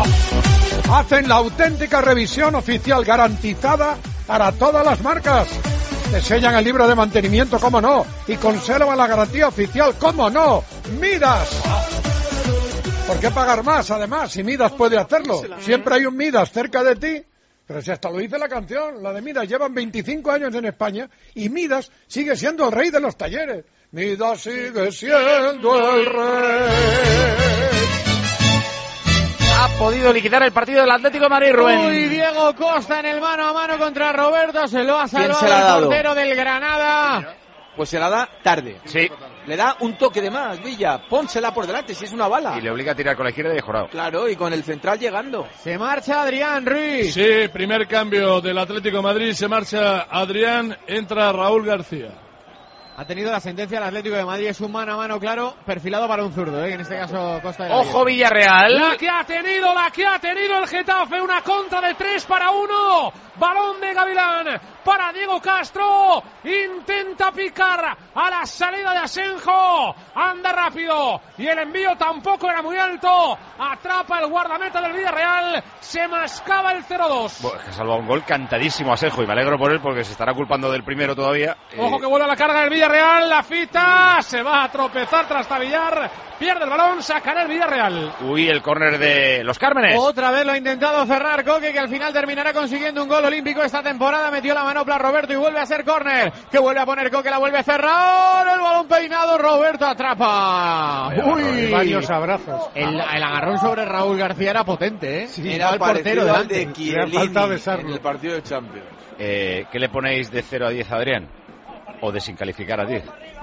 Hacen la auténtica revisión oficial garantizada para todas las marcas. Te sellan el libro de mantenimiento, cómo no. Y conservan la garantía oficial, cómo no. Midas. ¿Por qué pagar más, además, si Midas puede hacerlo? Siempre hay un Midas cerca de ti. Pero si hasta lo dice la canción, la de Midas, llevan veinticinco años en España y Midas sigue siendo el rey de los talleres. Midas sigue siendo el rey. Ha podido liquidar el partido del Atlético de Madrid, Rubén. Uy, Diego Costa en el mano a mano contra Roberto, se lo ha ¿Quién salvado se la ha el dado? portero del Granada. Pues se la da tarde. Sí. Le da un toque de más, Villa. Pónsela por delante, si es una bala. Y le obliga a tirar con la izquierda y Jorado. Claro, y con el central llegando. Se marcha Adrián Ruiz. Sí, primer cambio del Atlético de Madrid. Se marcha Adrián, entra Raúl García. Ha tenido la sentencia del Atlético de Madrid, es un mano a mano claro, perfilado para un zurdo, ¿eh? En este caso Costa de la Ojo Villarreal. La que ha tenido, la que ha tenido el Getafe, una contra de tres para uno. Balón de Gavilán para Diego Castro. Intenta picar a la salida de Asenjo. Anda rápido y el envío tampoco era muy alto. Atrapa el guardameta del Villarreal. Se mascaba el cero dos. Bueno, que ha salvado un gol cantadísimo a Sejo y me alegro por él porque se estará culpando del primero todavía. Ojo Eh, que vuelve a la carga del Villarreal. La fita se va a tropezar tras tabillar. Pierde el balón, sacará el Villarreal. Uy, el córner de los Cármenes. Otra vez lo ha intentado cerrar Coque, que al final terminará consiguiendo un gol olímpico esta temporada. Metió la manopla Roberto y vuelve a ser córner. Que vuelve a poner Coque, la vuelve a cerrar. El balón peinado, Roberto atrapa. Uy, varios abrazos. El, el agarrón sobre Raúl García era potente, ¿eh? Sí, Era el portero parecido al delante. de Chiellini faltado besarlo. en el partido de Champions. Eh, ¿Qué le ponéis de cero a diez a Adrián? O de sin calificar a diez.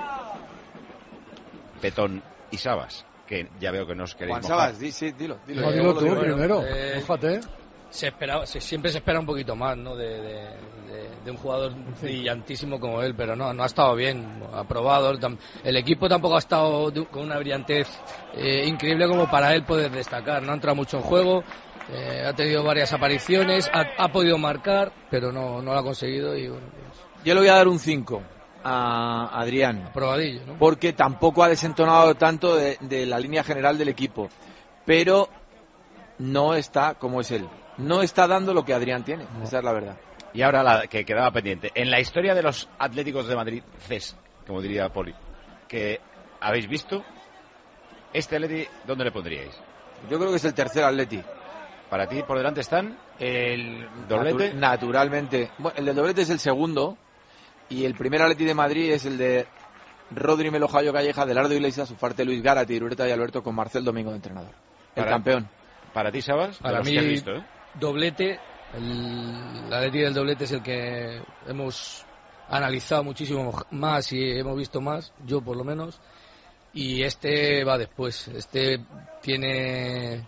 Petón y Sabas, que ya veo que no os queréis Juan mojar. Sabas, di, sí, dilo. dilo, No, yo dilo lo tú digo. primero, eh, fíjate. Se esperaba, se- siempre se espera un poquito más, ¿no? De, de- de- de un jugador brillantísimo como él, pero no, no ha estado bien, ha probado. tam- El equipo tampoco ha estado de- con una brillantez eh, increíble como para él poder destacar. No ha entrado mucho en juego, eh, ha tenido varias apariciones, ha, ha podido marcar, pero no, no lo ha conseguido y bueno, pues, Yo le voy a dar un cinco a Adrián. probadillo, ¿no? Porque tampoco ha desentonado tanto de, de la línea general del equipo. Pero no está como es él. No está dando lo que Adrián tiene. Esa es la verdad. Y ahora la que quedaba pendiente. En la historia de los Atléticos de Madrid, C E S, como diría Poli, que habéis visto, este Atleti, ¿dónde le pondríais? Yo creo que es el tercer Atleti. Para ti, por delante están El doblete. natu- naturalmente. Bueno, el del doblete es el segundo. Y el primer Atleti de Madrid es el de Rodri Melojayo Calleja, Delardo Iglesias, Ufarte Luis Gárate, Irureta y Alberto con Marcel Domingo de entrenador. El Para- campeón. Para ti, Sabas, de Para los mí, que has visto, ¿eh? doblete, el, la Atleti del doblete es el que hemos analizado muchísimo más y hemos visto más, yo por lo menos, y este va después. Este tiene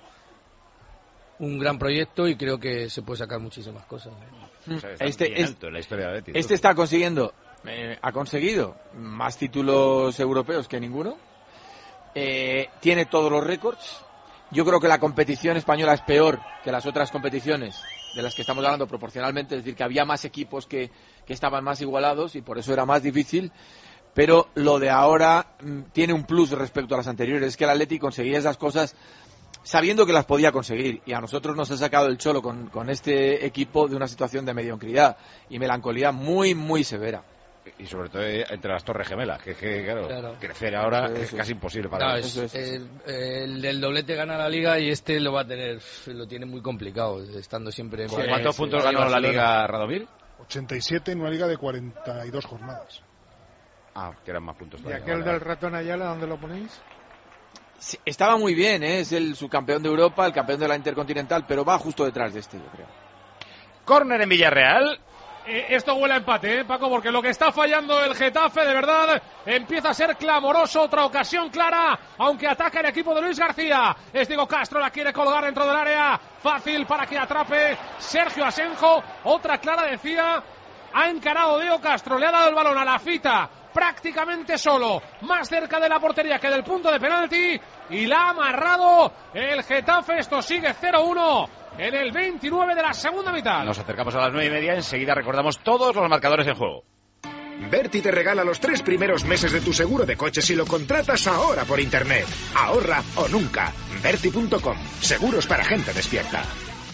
un gran proyecto y creo que se puede sacar muchísimas cosas. O sea, está Este bien es- alto en la historia de Atleti. Este está consiguiendo, eh, ha conseguido más títulos europeos que ninguno. Eh, tiene todos los récords. Yo creo que la competición española es peor que las otras competiciones de las que estamos hablando proporcionalmente. Es decir, que había más equipos que, que estaban más igualados y por eso era más difícil. Pero lo de ahora mm, tiene un plus respecto a las anteriores. Es que el Atleti conseguía esas cosas sabiendo que las podía conseguir. Y a nosotros nos ha sacado el cholo con, con este equipo de una situación de mediocridad y melancolía muy, muy severa. Y sobre todo eh, entre las Torres Gemelas, que, que claro, Claro. crecer ahora Eso, es eso. casi imposible para No, él. es- el, el del doblete gana la liga y este lo va a tener, lo tiene muy complicado, estando siempre. ¿Cu- ¿Cuántos puntos ganó la Barcelona. Liga Radomir? ochenta y siete en una liga de cuarenta y dos jornadas. Ah, que eran más puntos. ¿Y todavía. aquel Vale, del vale. ratón Ayala, dónde lo ponéis? Sí, estaba muy bien, ¿eh? Es el subcampeón de Europa, el campeón de la Intercontinental, pero va justo detrás de este, yo creo. Córner en Villarreal. eh, esto huele a empate, ¿eh, Paco? Porque lo que está fallando el Getafe, de verdad, empieza a ser clamoroso. Otra ocasión clara, aunque ataca el equipo de Luis García. Es Diego Castro, la quiere colgar dentro del área. Fácil para que atrape Sergio Asenjo. Otra clara, decía. Ha encarado Diego Castro, le ha dado el balón a la Fita prácticamente solo, más cerca de la portería que del punto de penalti, y la ha amarrado el Getafe. Esto sigue cero uno en el veintinueve de la segunda mitad. Nos acercamos a las nueve y media, enseguida recordamos todos los marcadores en juego. Berti te regala los tres primeros meses de tu seguro de coche si lo contratas ahora por internet. Ahorra o nunca. Berti punto com. Seguros para gente despierta.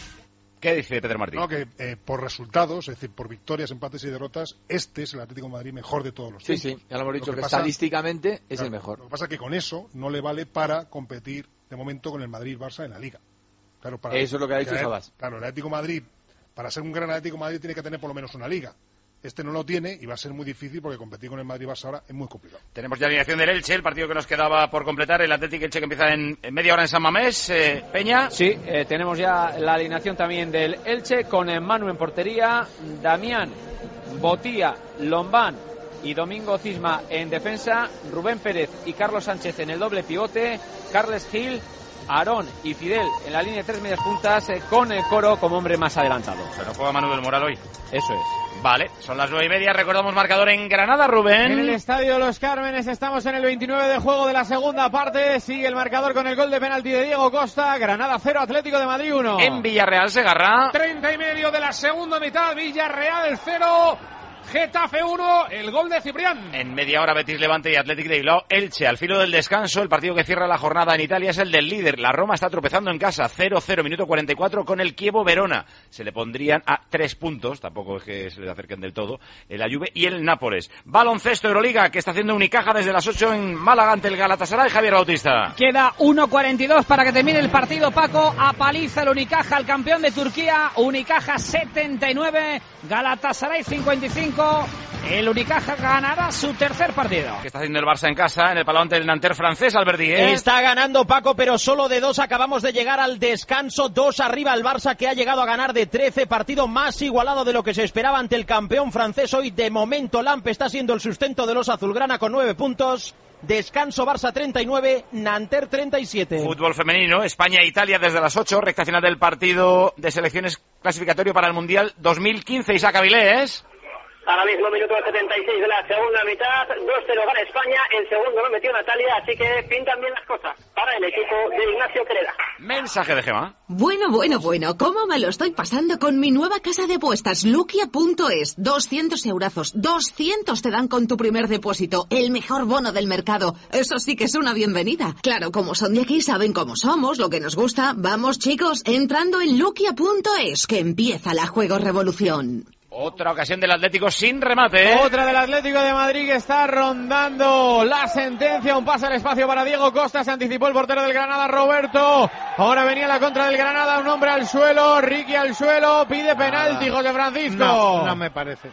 ¿Qué dice Pedro Martín? No, que eh, por resultados, es decir, por victorias, empates y derrotas, este es el Atlético de Madrid mejor de todos los sí, tiempos. Sí, ya lo hemos dicho, lo que, que pasa, estadísticamente es claro, el mejor. Lo que pasa es que con eso no le vale para competir de momento con el Madrid-Barça en la Liga. Claro, para, eso es lo que ha dicho Sabas. Claro, el Atlético de Madrid, para ser un gran Atlético de Madrid, tiene que tener por lo menos una Liga. Este no lo tiene y va a ser muy difícil porque competir con el Madrid-Barça ahora es muy complicado. Tenemos ya alineación del Elche, el partido que nos quedaba por completar, el Atlético Elche que empieza en, en media hora en San Mamés. Eh, Peña. Sí, eh, tenemos ya la alineación también del Elche con eh, Manu en portería, Damián, Botía, Lombán y Domingo Cisma en defensa, Rubén Pérez y Carlos Sánchez en el doble pivote, Carles Gil, Aarón y Fidel en la línea de tres medias puntas, eh, con el Coro como hombre más adelantado. Se nos juega Manu del Moral hoy. Eso es. Vale, son las nueve y media, recordamos marcador en Granada, Rubén. En el Estadio Los Cármenes estamos en el veintinueve de juego de la segunda parte, sigue el marcador con el gol de penalti de Diego Costa, Granada cero, Atlético de Madrid uno. En Villarreal, Segarra. treinta y medio de la segunda mitad, Villarreal cero, Getafe uno, el gol de Ciprián. En media hora Betis Levante y Athletic de Bilbao. Elche al filo del descanso, el partido que cierra la jornada en Italia es el del líder. La Roma está tropezando en casa, cero cero, minuto cuarenta y cuatro con el Chievo Verona. Se le pondrían a tres puntos, tampoco es que se le acerquen del todo, la Juve y el Nápoles. Baloncesto Euroliga, que está haciendo Unicaja desde las ocho en Málaga ante el Galatasaray. Javier Bautista. Queda uno cuarenta y dos para que termine el partido, Paco. Apaliza el Unicaja al campeón de Turquía. Unicaja setenta y nueve, Galatasaray cincuenta y cinco. El Unicaja ganará su tercer partido. ¿Qué está haciendo el Barça en casa, en el palo ante el Nanterre francés, Alberti? ¿eh? Está ganando, Paco, pero solo de dos. Acabamos de llegar al descanso. Dos arriba el Barça, que ha llegado a ganar de trece. Partido más igualado de lo que se esperaba ante el campeón francés. Hoy, de momento, Lampe está siendo el sustento de los azulgrana con nueve puntos. Descanso Barça treinta y nueve, Nanterre treinta y siete. Fútbol femenino, España-Italia desde las ocho, recta final del partido de selecciones clasificatorio para el Mundial dos mil quince. Isaac Avilés. Ahora mismo minuto setenta y seis de la segunda mitad, dos cero gana España, el segundo lo metió Natalia, así que pintan bien las cosas para el equipo de Ignacio Quereda. Mensaje de Gemma. Bueno, bueno, bueno, ¿cómo me lo estoy pasando con mi nueva casa de apuestas, Luquia punto es? doscientos eurazos, doscientos te dan con tu primer depósito, el mejor bono del mercado. Eso sí que es una bienvenida. Claro, como son de aquí, saben cómo somos, lo que nos gusta. Vamos, chicos, entrando en Luquia punto es, que empieza la juego revolución. Otra ocasión del Atlético sin remate. Otra del Atlético de Madrid que está rondando la sentencia. Un pase al espacio para Diego Costa. Se anticipó el portero del Granada, Roberto. Ahora venía la contra del Granada. Un hombre al suelo. Ricky al suelo. Pide penalti, Ah, José Francisco. No, no me parece.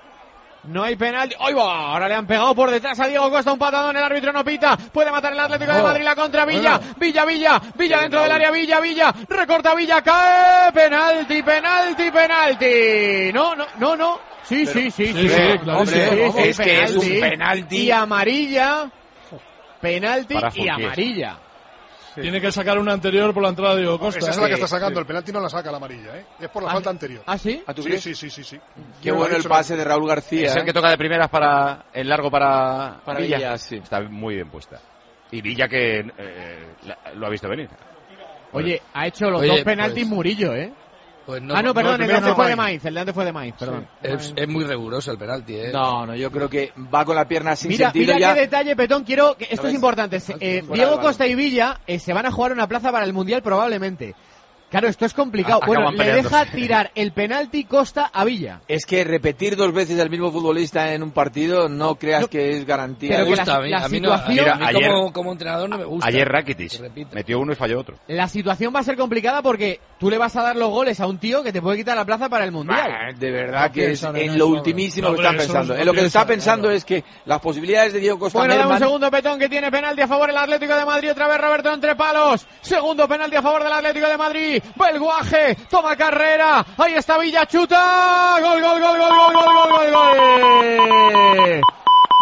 No hay penalti. ¡Ay, va! Ahora le han pegado por detrás a Diego Costa. Un patadón. El árbitro no pita. Puede matar el Atlético de Madrid. La contra Villa. Bueno. Villa, Villa. Villa dentro del área. Villa, Villa. Recorta Villa. Cae. Penalti, penalti, penalti. No, no, no, no. Sí, Pero, sí, sí, sí, sí. sí, Sí, claro, sí, sí, sí, vamos. sí, Es que es un penalti. Y amarilla. Penalti Para y Fulquier. amarilla. Tiene que sacar una anterior por la entrada de Diego Costa. Esa es ¿eh? la que está Sí, sacando, sí. el penalti no la saca la amarilla, ¿eh? Es por la ¿Ah, falta anterior. ¿Ah, sí? ¿Ah, tú Sí, crees? sí, sí, sí, sí. Qué bueno el pase de Raúl García. Es el ¿eh? que toca de primeras para el largo para, Para Villa. Villa, sí. Está muy bien puesta. Y Villa que eh, la- lo ha visto venir. Oye, ha hecho los Oye, dos penaltis pues- Murillo, ¿eh? Pues no, ah, no, perdón, el el de primero antes no fue de va Mainz. El de antes fue de Mainz, perdón. Es, es muy riguroso el penalti, ¿eh? No, no, yo creo que va con la pierna sin Mira, sentido mira ya. qué detalle, Petón, quiero que esto ¿Lo es ves? importante. Se- eh, fuera Diego del Costa y Villa eh, se van a jugar una plaza para el Mundial probablemente. Claro, esto es complicado. A- Bueno, acaban le peleándose. deja tirar el penalti Costa a Villa. Es que repetir dos veces al mismo futbolista en un partido no creas que es garantía. pero me que gusta, la- a mí, la a mí no, a mí, situación- a mí Ayer- como, como entrenador no me gusta. Ayer Rakitic Que repita. metió uno y falló otro. La situación va a ser complicada porque tú le vas a dar los goles a un tío que te puede quitar la plaza para el Mundial. Bah, de verdad No que es piensan en en eso, lo no. ultimísimo No, que están hombre, eso pensando. no En lo que se está piensan, pensando es que las posibilidades de Diego Costa Bueno, dame un merman. segundo, Petón, que tiene penalti a favor del Atlético de Madrid. Otra vez Roberto entre palos. Segundo penalti a favor del Atlético de Madrid. penalti, va el Guaje, toma carrera, ahí está Villa, chuta, gol, gol, gol, gol, gol, gol, gol, gol, gol.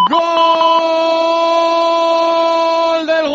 Gol del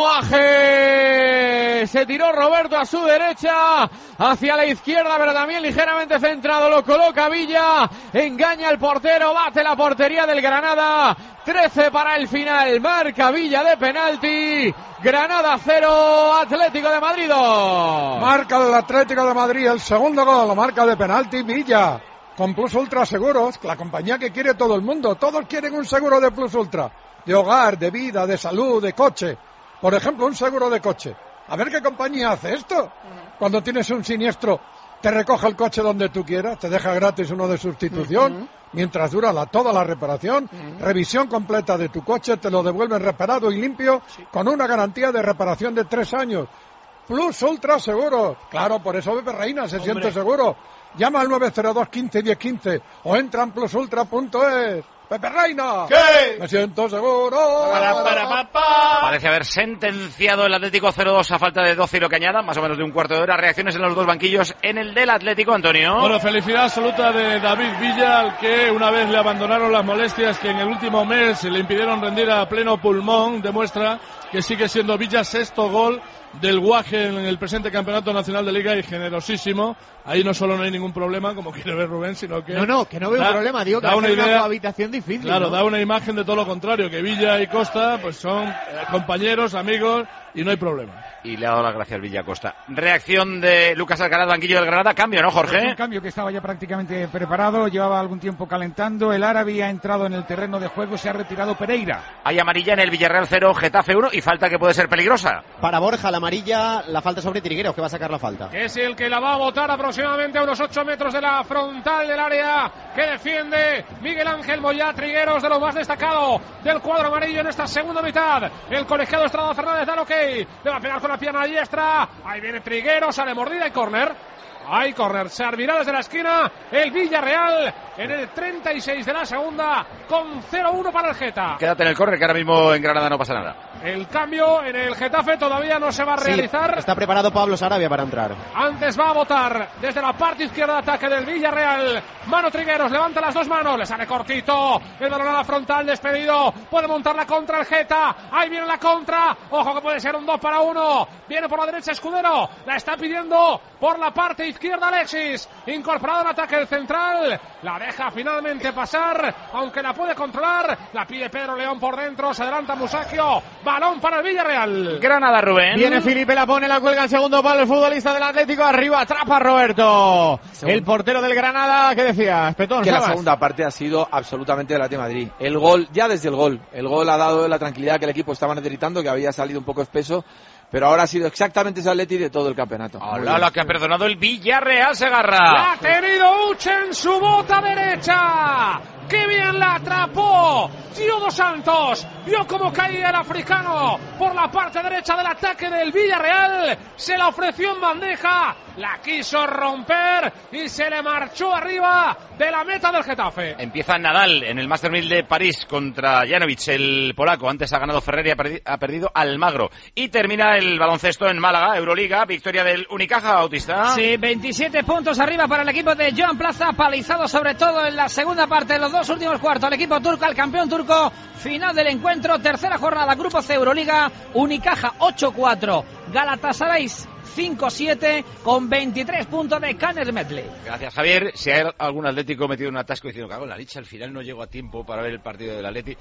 Guaje. Se tiró Roberto a su derecha, hacia la izquierda, pero también ligeramente centrado. Lo coloca Villa, engaña al portero, bate la portería del Granada. trece para el final, marca Villa de penalti. Granada cero, Atlético de Madrid dos. Marca el Atlético de Madrid el segundo gol, lo marca de penalti Villa. Con Plus Ultra Seguros, la compañía que quiere todo el mundo. Todos quieren un seguro de Plus Ultra. De hogar, de vida, de salud, de coche. Por ejemplo, un seguro de coche. A ver qué compañía hace esto. Cuando tienes un siniestro, te recoge el coche donde tú quieras, te deja gratis uno de sustitución, uh-huh. mientras dura la, toda la reparación, uh-huh. revisión completa de tu coche, te lo devuelven reparado y limpio, sí. con una garantía de reparación de tres años. Plus Ultra Seguros. Claro, por eso Pepe Reina se Hombre. siente seguro. Llama al nueve cero dos, quince, diez, quince o entra en plus ultra punto es. Pepe Reina. ¿Qué? Me siento seguro. Para, para, para, para. Parece haber sentenciado el Atlético cero dos a falta de doce y lo que añada, más o menos de un cuarto de hora. Reacciones en los dos banquillos en el del Atlético, Antonio. Bueno, felicidad absoluta de David Villa, al que una vez le abandonaron las molestias que en el último mes le impidieron rendir a pleno pulmón. Demuestra que sigue siendo Villa sexto gol del Guaje en el presente Campeonato Nacional de Liga y generosísimo. Ahí no solo no hay ningún problema, como quiere ver Rubén, sino que... No, no, que no veo da, un problema, digo que da una, idea, una cohabitación difícil. Claro, ¿no? da una imagen de todo lo contrario, que Villa y Costa pues son eh, compañeros, amigos y no hay problema. Y le ha dado las gracias Villa Costa. Reacción de Lucas Alcaraz, banquillo del Granada. Cambio, ¿no, Jorge? Pues un cambio que estaba ya prácticamente preparado, llevaba algún tiempo calentando. El árabe ha entrado en el terreno de juego, se ha retirado Pereira. Hay amarilla en el Villarreal cero, Getafe uno y falta que puede ser peligrosa. Para Borja, la amarilla, la falta sobre Trigueros, que va a sacar la falta. Es el que la va a botar aproximadamente a unos ocho metros de la frontal del área que defiende Miguel Ángel Moyá. Trigueros, de lo más destacado del cuadro amarillo en esta segunda mitad. El colegiado Estrada Fernández da el ok. Le va a pegar con la pierna diestra. Ahí viene Trigueros, sale mordida y córner. Hay córner, servirá desde la esquina el Villarreal en el treinta y seis de la segunda con cero uno para el Geta. Quédate en el córner, que ahora mismo en Granada no pasa nada. El cambio en el Getafe todavía no se va a realizar. Sí, está preparado Pablo Sarabia para entrar. Antes va a botar desde la parte izquierda de ataque del Villarreal. Mano Trigueros, levanta las dos manos, le sale cortito. El balón a la frontal, despedido. Puede montar la contra el Geta. Ahí viene la contra. Ojo que puede ser un dos para uno. Viene por la derecha Escudero. La está pidiendo por la parte izquierda Alexis. Incorporado al ataque del central. La deja finalmente pasar, aunque la puede controlar. La pide Pedro León por dentro. Se adelanta Musacchio. Balón para el Villarreal. Granada, Rubén. Viene Felipe, la pone, la cuelga el segundo palo el futbolista del Atlético. Arriba, atrapa Roberto. Segundo. El portero del Granada, ¿qué decía? Espetón, que ¿sabes? La segunda parte ha sido absolutamente del Atlético de Madrid. El gol, ya desde el gol, el gol ha dado la tranquilidad que el equipo estaba necesitando, que había salido un poco espeso. Pero ahora ha sido exactamente ese Atleti de todo el campeonato. Hola, la que ha perdonado el Villarreal, Segarra. La ha tenido Uche en su bota derecha. ¡Qué bien la atrapó! Gio dos Santos vio cómo caía el africano por la parte derecha del ataque del Villarreal. Se la ofreció en bandeja, la quiso romper y se le marchó arriba de la meta del Getafe. Empieza Nadal en el Master mil de París contra Janovic, el polaco. Antes ha ganado Ferrer y ha, perdi- ha perdido Almagro. Y termina el baloncesto en Málaga, Euroliga, victoria del Unicaja, Bautista. Sí, veintisiete puntos arriba para el equipo de Joan Plaza, palizado sobre todo en la segunda parte de los dos últimos cuartos. El equipo turco, el campeón turco. Final del encuentro, tercera jornada, Grupo C, Euroliga. Unicaja ocho cuatro, Galatasaray cinco siete con veintitrés puntos de Caner Medley. Gracias, Javier. Si hay algún Atlético metido en un atasco diciendo cago en la leche, al final no llego a tiempo para ver el partido del Atleti,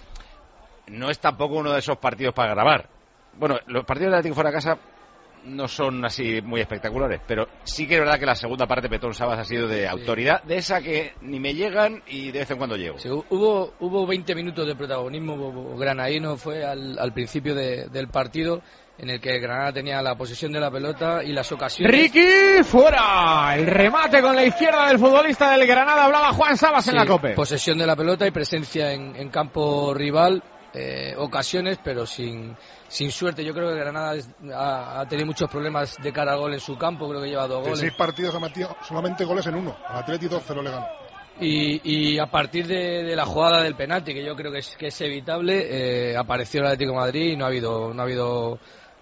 no es tampoco uno de esos partidos para grabar. Bueno, los partidos del Atlético fuera de casa no son así muy espectaculares, pero sí que es verdad que la segunda parte Petón Sabas ha sido de autoridad, de esa que ni me llegan y de vez en cuando llego. Sí, hubo hubo veinte minutos de protagonismo granadino, fue al, al principio de, del partido, en el que Granada tenía la posesión de la pelota y las ocasiones. Ricky, fuera. El remate con la izquierda del futbolista del Granada, hablaba Juan Sabas sí, en la COPE. Posesión de la pelota y presencia en, en campo rival. Eh, ocasiones, pero sin, sin suerte. Yo creo que Granada ha, ha tenido muchos problemas de cara al gol en su campo. Creo que lleva dos goles. De seis partidos ha metido solamente goles en uno. Al Atlético dos cero le gana. Y, y a partir de, de la jugada del penalti, que yo creo que es, que es evitable, eh, apareció el Atlético de Madrid y no ha habido, no ha habido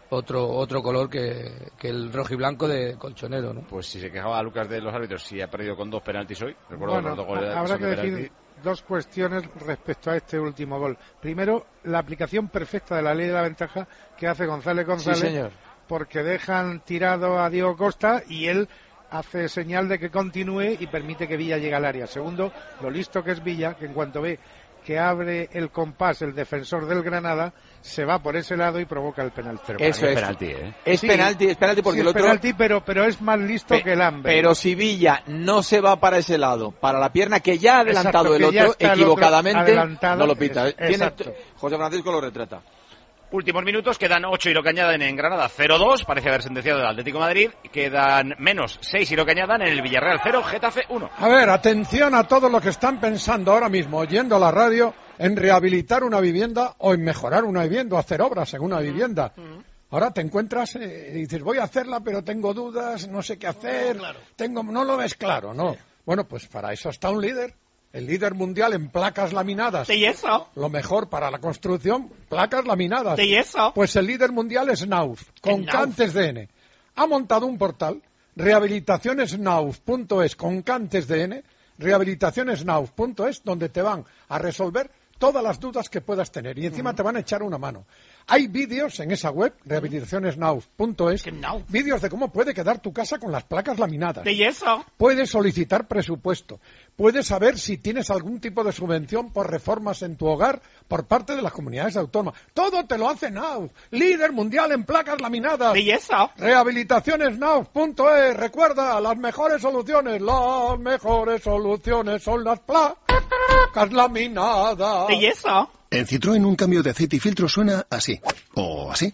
otro otro color que, que el rojiblanco de Colchonero, ¿no? Pues si se quejaba Lucas de los árbitros, si ha perdido con dos penaltis hoy. Recuerdo Bueno, los dos goles habrá son que de decir penalti. dos cuestiones respecto a este último gol. Primero, la aplicación perfecta de la ley de la ventaja que hace González González, Sí, señor. porque dejan tirado a Diego Costa y él hace señal de que continúe y permite que Villa llegue al área. Segundo, lo listo que es Villa, que en cuanto ve que abre el compás el defensor del Granada, se va por ese lado y provoca el penalti. Pero Eso es penalti, ¿eh? Es penalti, es penalti porque sí, el es otro... penalti, pero, pero es más listo Pe que el hambre. Pero si Villa no se va para ese lado, para la pierna que ya ha adelantado Exacto, el que ya otro, está el equivocadamente, otro adelantado, no lo pita. es- Tiene- exacto. José Francisco lo retrata. Últimos minutos, quedan ocho y lo que añadan en Granada cero dos, parece haber sentenciado el Atlético de Madrid, quedan menos seis y lo que añadan en el Villarreal cero, Getafe uno. A ver, atención a todos los que están pensando ahora mismo, oyendo la radio, en rehabilitar una vivienda o en mejorar una vivienda o hacer obras en una vivienda. Ahora te encuentras eh, y dices, voy a hacerla, pero tengo dudas, no sé qué hacer, tengo, no lo ves claro, ¿no? Bueno, pues para eso está un líder. El líder mundial en placas laminadas. ¿Y eso? Lo mejor para la construcción, placas laminadas. ¿Y eso? Pues el líder mundial es Nauf, con K antes de N. Ha montado un portal, rehabilitacionesnauf punto es, con K antes de N, rehabilitacionesnauf punto es, donde te van a resolver todas las dudas que puedas tener y encima te van a echar una mano. Hay vídeos en esa web, rehabilitacionesnauf punto es, vídeos de cómo puede quedar tu casa con las placas laminadas. ¿Y eso? Puedes solicitar presupuesto, puedes saber si tienes algún tipo de subvención por reformas en tu hogar por parte de las comunidades autónomas. Todo te lo hace Nauf, líder mundial en placas laminadas. ¿Y eso? rehabilitacionesnauf punto es, recuerda, las mejores soluciones, las mejores soluciones son las placas laminadas. ¿Y eso? En Citroën un cambio de aceite y filtro suena así. O así.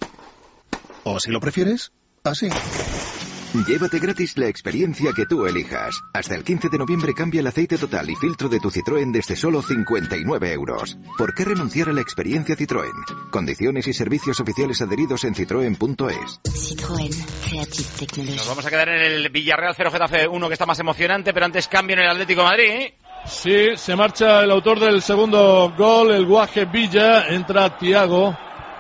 O si lo prefieres, así. Llévate gratis la experiencia que tú elijas. Hasta el quince de noviembre cambia el aceite total y filtro de tu Citroën desde solo cincuenta y nueve euros. ¿Por qué renunciar a la experiencia Citroën? Condiciones y servicios oficiales adheridos en citroen punto es. Citroën, Creative Technology. Nos vamos a quedar en el Villarreal cero, Getafe uno, que está más emocionante, pero antes cambio en el Atlético de Madrid, ¿eh? Sí, se marcha el autor del segundo gol, el Guaje Villa, entra Thiago.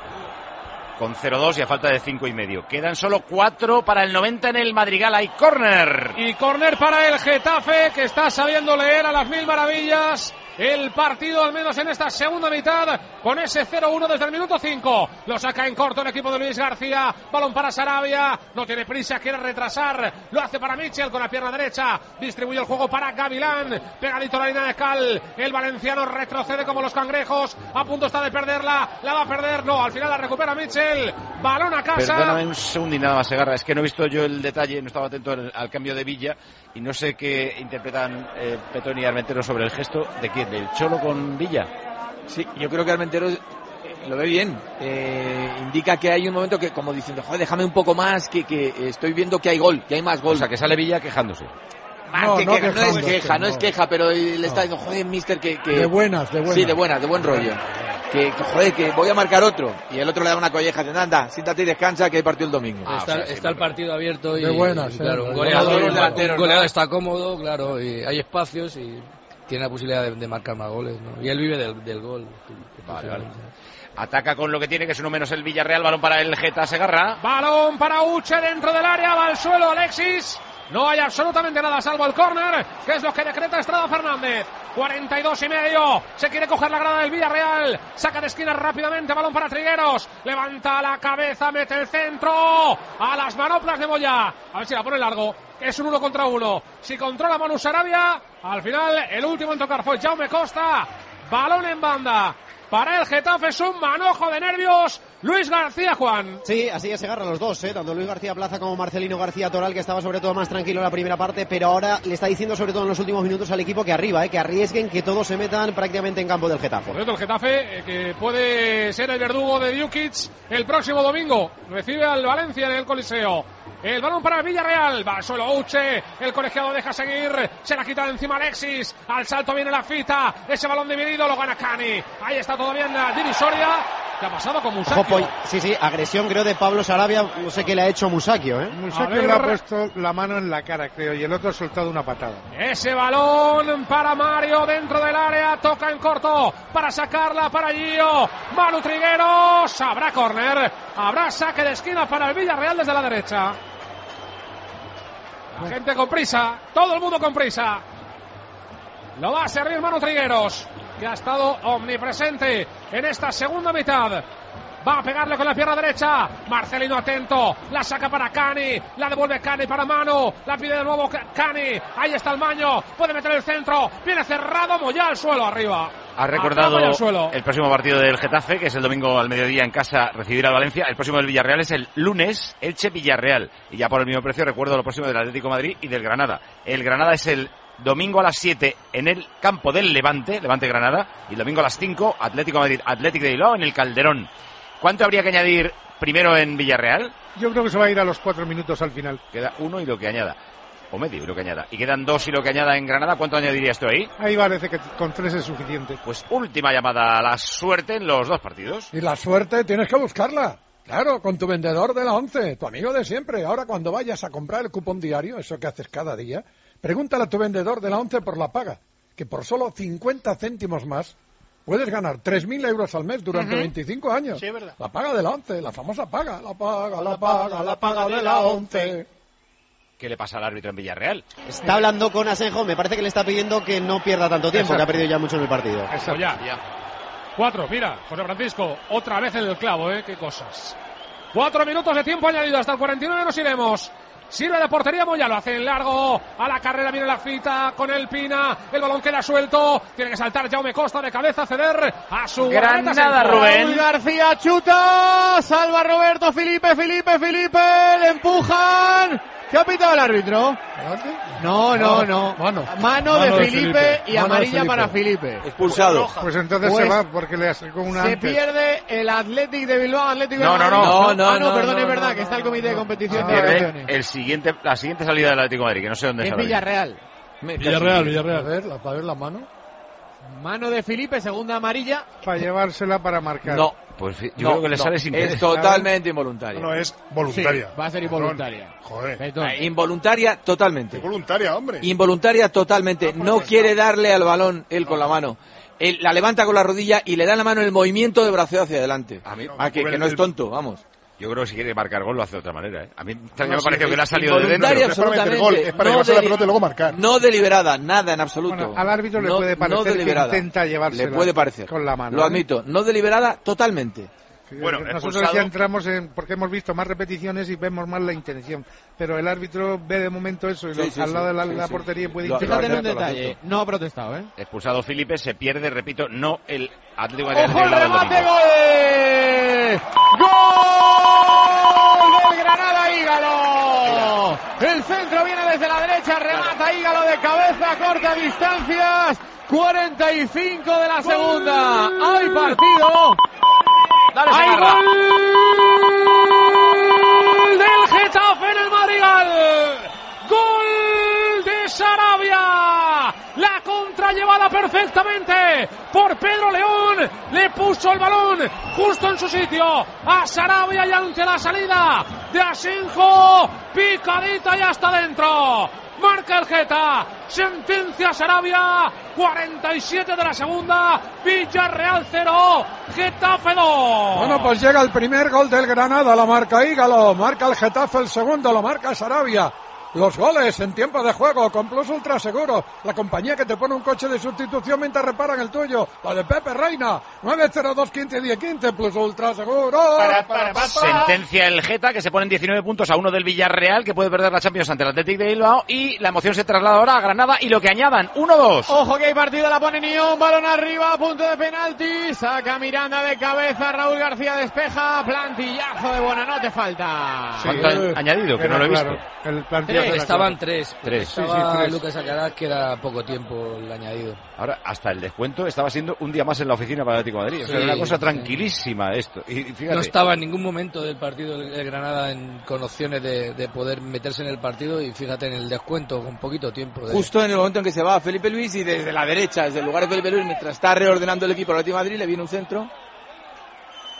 Con cero dos y a falta de cinco y medio. Quedan solo cuatro para el noventa en el Madrigal. Hay córner. Y córner para el Getafe, que está sabiendo leer a las mil maravillas el partido, al menos en esta segunda mitad, con ese cero uno desde el minuto cinco. Lo saca en corto el equipo de Luis García. Balón para Sarabia. No tiene prisa, quiere retrasar. Lo hace para Michel con la pierna derecha. Distribuye el juego para Gavilán. Pegadito a la línea de Cal. El valenciano retrocede como los cangrejos. A punto está de perderla. La va a perder. No, al final la recupera Michel. Balón a casa. Perdóname un segundo y nada más, Segarra. Es que no he visto yo el detalle, no estaba atento al, al cambio de Villa y no sé qué interpretan eh, Petón y Armentero sobre el gesto de quién, del Cholo con Villa. Sí, yo creo que Armentero lo ve bien. Eh, indica que hay un momento que, como diciendo, joder, déjame un poco más, que, que estoy viendo que hay gol, que hay más gol. O sea, que sale Villa quejándose. No, No, que, no que, no es quejándose, queja, no, no. es queja, pero le No. está diciendo, joder, mister, que, que... De buenas, de buenas. Sí, de buenas, de buen rollo. Que, que, joder, que voy a marcar otro. Y el otro le da una colleja, de anda, siéntate y descansa, que hay partido el domingo. Ah, está, o sea, está el partido abierto y, De buenas, y, claro, eh, un de goleador, buenas. un Delanteros, goleador ¿no? está cómodo, claro, y hay espacios y tiene la posibilidad de, de marcar más goles, ¿no? Y él vive del, del gol. Vale, vale. Ataca con lo que tiene, que es uno menos el Villarreal. Balón para el Geta, Segarra. Balón para Uche dentro del área, va al suelo Alexis. No hay absolutamente nada salvo el córner, que es lo que decreta Estrada Fernández. cuarenta y dos y medio. Se quiere coger la grada del Villarreal. Saca de esquina rápidamente. Balón para Trigueros. Levanta la cabeza, mete el centro. A las manoplas de Moya. A ver si la pone largo. Es un uno contra uno. Si controla Manu Sarabia, al final el último en tocar fue Jaume Costa. Balón en banda. Para el Getafe es un manojo de nervios. Luis García, Juan. Sí, así ya se agarran los dos, ¿eh? Tanto Luis García Plaza como Marcelino García Toral, que estaba sobre todo más tranquilo en la primera parte, pero ahora le está diciendo sobre todo en los últimos minutos al equipo que arriba, ¿eh? Que arriesguen, que todos se metan prácticamente en campo del Getafe. Por cierto, el Getafe, eh, que puede ser el verdugo de Djukic el próximo domingo. Recibe al Valencia en el Coliseo. El balón para el Villarreal, va solo Uche, el colegiado deja seguir, se la quita de encima Alexis, al salto viene la fita, ese balón dividido lo gana Cani, ahí está todo bien la divisoria, ¿Qué ha pasado con Musakio? Ojo, sí, sí, agresión creo de Pablo Sarabia, no sé qué le ha hecho Musakio, ¿eh? Musakio le ha puesto la mano en la cara, creo, y el otro ha soltado una patada. Ese balón para Mario dentro del área, toca en corto para sacarla para Gio. Manu Trigueros, habrá córner, habrá saque de esquina para el Villarreal desde la derecha. La gente con prisa, todo el mundo con prisa. Lo va a servir Manu Trigueros, que ha estado omnipresente en esta segunda mitad. Va a pegarle con la pierna derecha. Marcelino atento. La saca para Cani. La devuelve Cani para Manu. La pide de nuevo Cani. Ahí está el Maño. Puede meter el centro. Viene cerrado. Moya al suelo arriba. Ha recordado al suelo. el próximo partido del Getafe, que es el domingo al mediodía en casa, recibir al Valencia. El próximo del Villarreal es el lunes, Elche-Villarreal. Y ya por el mismo precio recuerdo lo próximo del Atlético de Madrid y del Granada. El Granada es el domingo a las siete en el campo del Levante, Levante Granada, y el domingo a las cinco, Atlético Madrid, Atlético de Bilbao en el Calderón. ¿Cuánto habría que añadir primero en Villarreal? Yo creo que se va a ir a los cuatro minutos al final. Queda uno y lo que añada, o medio y lo que añada. Y quedan dos y lo que añada en Granada. ¿Cuánto añadirías tú ahí? Ahí parece que con tres es suficiente. Pues última llamada a la suerte en los dos partidos. Y la suerte tienes que buscarla. Claro, con tu vendedor de la once, tu amigo de siempre. Ahora cuando vayas a comprar el cupón diario, eso que haces cada día, pregúntale a tu vendedor de la once por la paga, que por solo cincuenta céntimos más puedes ganar tres mil euros al mes durante uh-huh. veinticinco años. Sí, es verdad. La paga de la once, la famosa paga, la paga, la paga, la paga de la once. ¿Qué le pasa al árbitro en Villarreal? Está hablando con Asenjo, me parece que le está pidiendo que no pierda tanto tiempo, Exacto. que ha perdido ya mucho en el partido. Eso ya, ya. Cuatro, mira, José Francisco, otra vez en el clavo, ¿eh? Qué cosas. Cuatro minutos de tiempo añadido, hasta el cuarenta y nueve nos iremos. Sirve de portería Moya, lo hace en largo, a la carrera viene la fita con el Pina, el balón queda suelto, tiene que saltar Jaume Costa de cabeza, ceder a su Granada. Rubén Raúl García chuta, salva Roberto Felipe, Felipe, Felipe, le empujan. ¿Qué ha pitado el árbitro? No, no, no. Mano, mano, mano de, de Felipe, Felipe y mano amarilla Felipe. Para Felipe. Expulsado. Pues entonces pues se va porque le hace con una Se antes. pierde el Athletic de Bilbao, Atlético no, de Madrid. No, no, no. no. Ah, no, no perdón, no, es verdad no, que está el comité de competición ah, de pierde el siguiente, la siguiente salida del Atlético de Madrid, que no sé dónde es Villarreal. Villarreal, Villarreal. A ver, para ver la mano. Mano de Felipe, segunda amarilla. Para llevársela para marcar. No. Pues yo no, creo que le no, sale sin es totalmente involuntaria. No, es voluntaria. Sí, va a ser involuntaria. Joder. Eh, involuntaria totalmente. Es voluntaria, hombre. Involuntaria totalmente. No quiere darle al balón él con la mano. Él la levanta con la rodilla y le da la mano en el movimiento de brazo hacia adelante. A mí, a que, que no es tonto, vamos. Yo creo que si quiere marcar gol lo hace de otra manera, ¿eh? A mí también no, me parece sí, que le ha salido de dentro. Absolutamente. Es para meter gol, es para no llevarse la pelota y luego marcar. No deliberada, nada en absoluto. Bueno, al árbitro le no, puede parecer no deliberada. que intenta llevársela. Le puede parecer. Con la mano. Lo ¿eh? admito, no deliberada totalmente. Bueno, nosotros expulsado. ya entramos en porque hemos visto más repeticiones y vemos más la intención, pero el árbitro ve de momento eso y sí, lo, sí, al lado sí, de la, sí, la sí. portería puede Lo, Fíjate intentar. en un detalle, no ha protestado, ¿eh? Expulsado Felipe, se pierde, repito, no el Atlético de Madrid. ¡Ojo el remate, gol! ¡Gol del Granada, Ígalo! El centro viene desde la derecha, remata Ígalo de cabeza, corta distancias, cuarenta y cinco de la segunda. ¡Hay partido! Dale, ¡hay gol del Getafe en el Madrigal! ¡Gol de Sarabia! La contra llevada perfectamente por Pedro León. Le puso el balón justo en su sitio a Sarabia y ante la salida de Asenjo, picadita y hasta dentro. Marca el Geta, sentencia Sarabia, cuarenta y siete de la segunda, Villarreal cero, Getafe dos. Bueno, pues llega el primer gol del Granada, la marca Ígalo, marca el Getafe el segundo, lo marca Sarabia. Los goles en tiempo de juego con Plus Ultra Seguro, la compañía que te pone un coche de sustitución mientras reparan el tuyo, la de Pepe Reina, nueve cero dos quince diez quince, Plus Ultra Seguro. Para, para, para. Sentencia el Geta, que se pone en diecinueve puntos a uno del Villarreal, que puede perder la Champions ante el Athletic de Bilbao, y la emoción se traslada ahora a Granada y lo que añadan, uno dos. Ojo que hay partido, la pone Nión, balón arriba, a punto de penalti, saca Miranda de cabeza, Raúl García despeja, plantillazo de Buenanote, falta. Sí, ¿cuánto han añadido? Que no lo he visto. El plantillazo. Estaban tres. Tres. Estaba Sí, sí, tres. Lucas Alcaraz, que era poco tiempo el añadido. Ahora, hasta el descuento estaba siendo un día más en la oficina para el Atlético de Madrid. O sea, Sí, era una cosa sí. tranquilísima esto. Y fíjate. No estaba en ningún momento del partido el Granada en, con opciones de, de poder meterse en el partido y fíjate en el descuento con poquito tiempo. De... Justo en el momento en que se va Felipe Luis y desde la derecha, desde el lugar de Felipe Luis, mientras está reordenando el equipo del Atlético de Madrid, le viene un centro.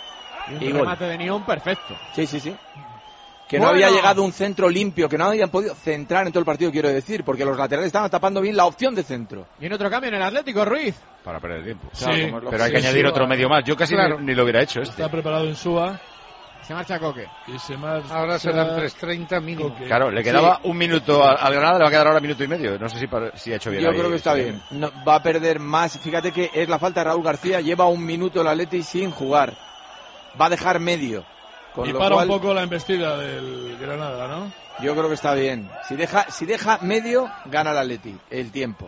Y un y remate gol. de Nión perfecto. Sí, sí, sí. Que Bueno. no había llegado un centro limpio, que no habían podido centrar en todo el partido, quiero decir, porque los laterales estaban tapando bien la opción de centro. Y en otro cambio en el Atlético, Ruiz. Para perder el tiempo. Sí, Claro, como pero hay sí, que añadir sí, otro va. medio más. Yo casi Claro. ni, ni lo hubiera hecho este. Está preparado Insúa. Se marcha Coque. Y se marcha... Ahora serán tres treinta mínimo. Coque. Claro, le quedaba Sí. un minuto al, al Granada, le va a quedar ahora minuto y medio. No sé si, para- si ha hecho bien. Yo ahí, creo que está bien. No, va a perder más. Fíjate que es la falta de Raúl García. Lleva un minuto el Atleti sin jugar. Va a dejar medio. Con Y lo para cual, un poco la embestida del Granada, ¿no? yo creo que está bien. Si deja, si deja medio, gana el Atleti el tiempo.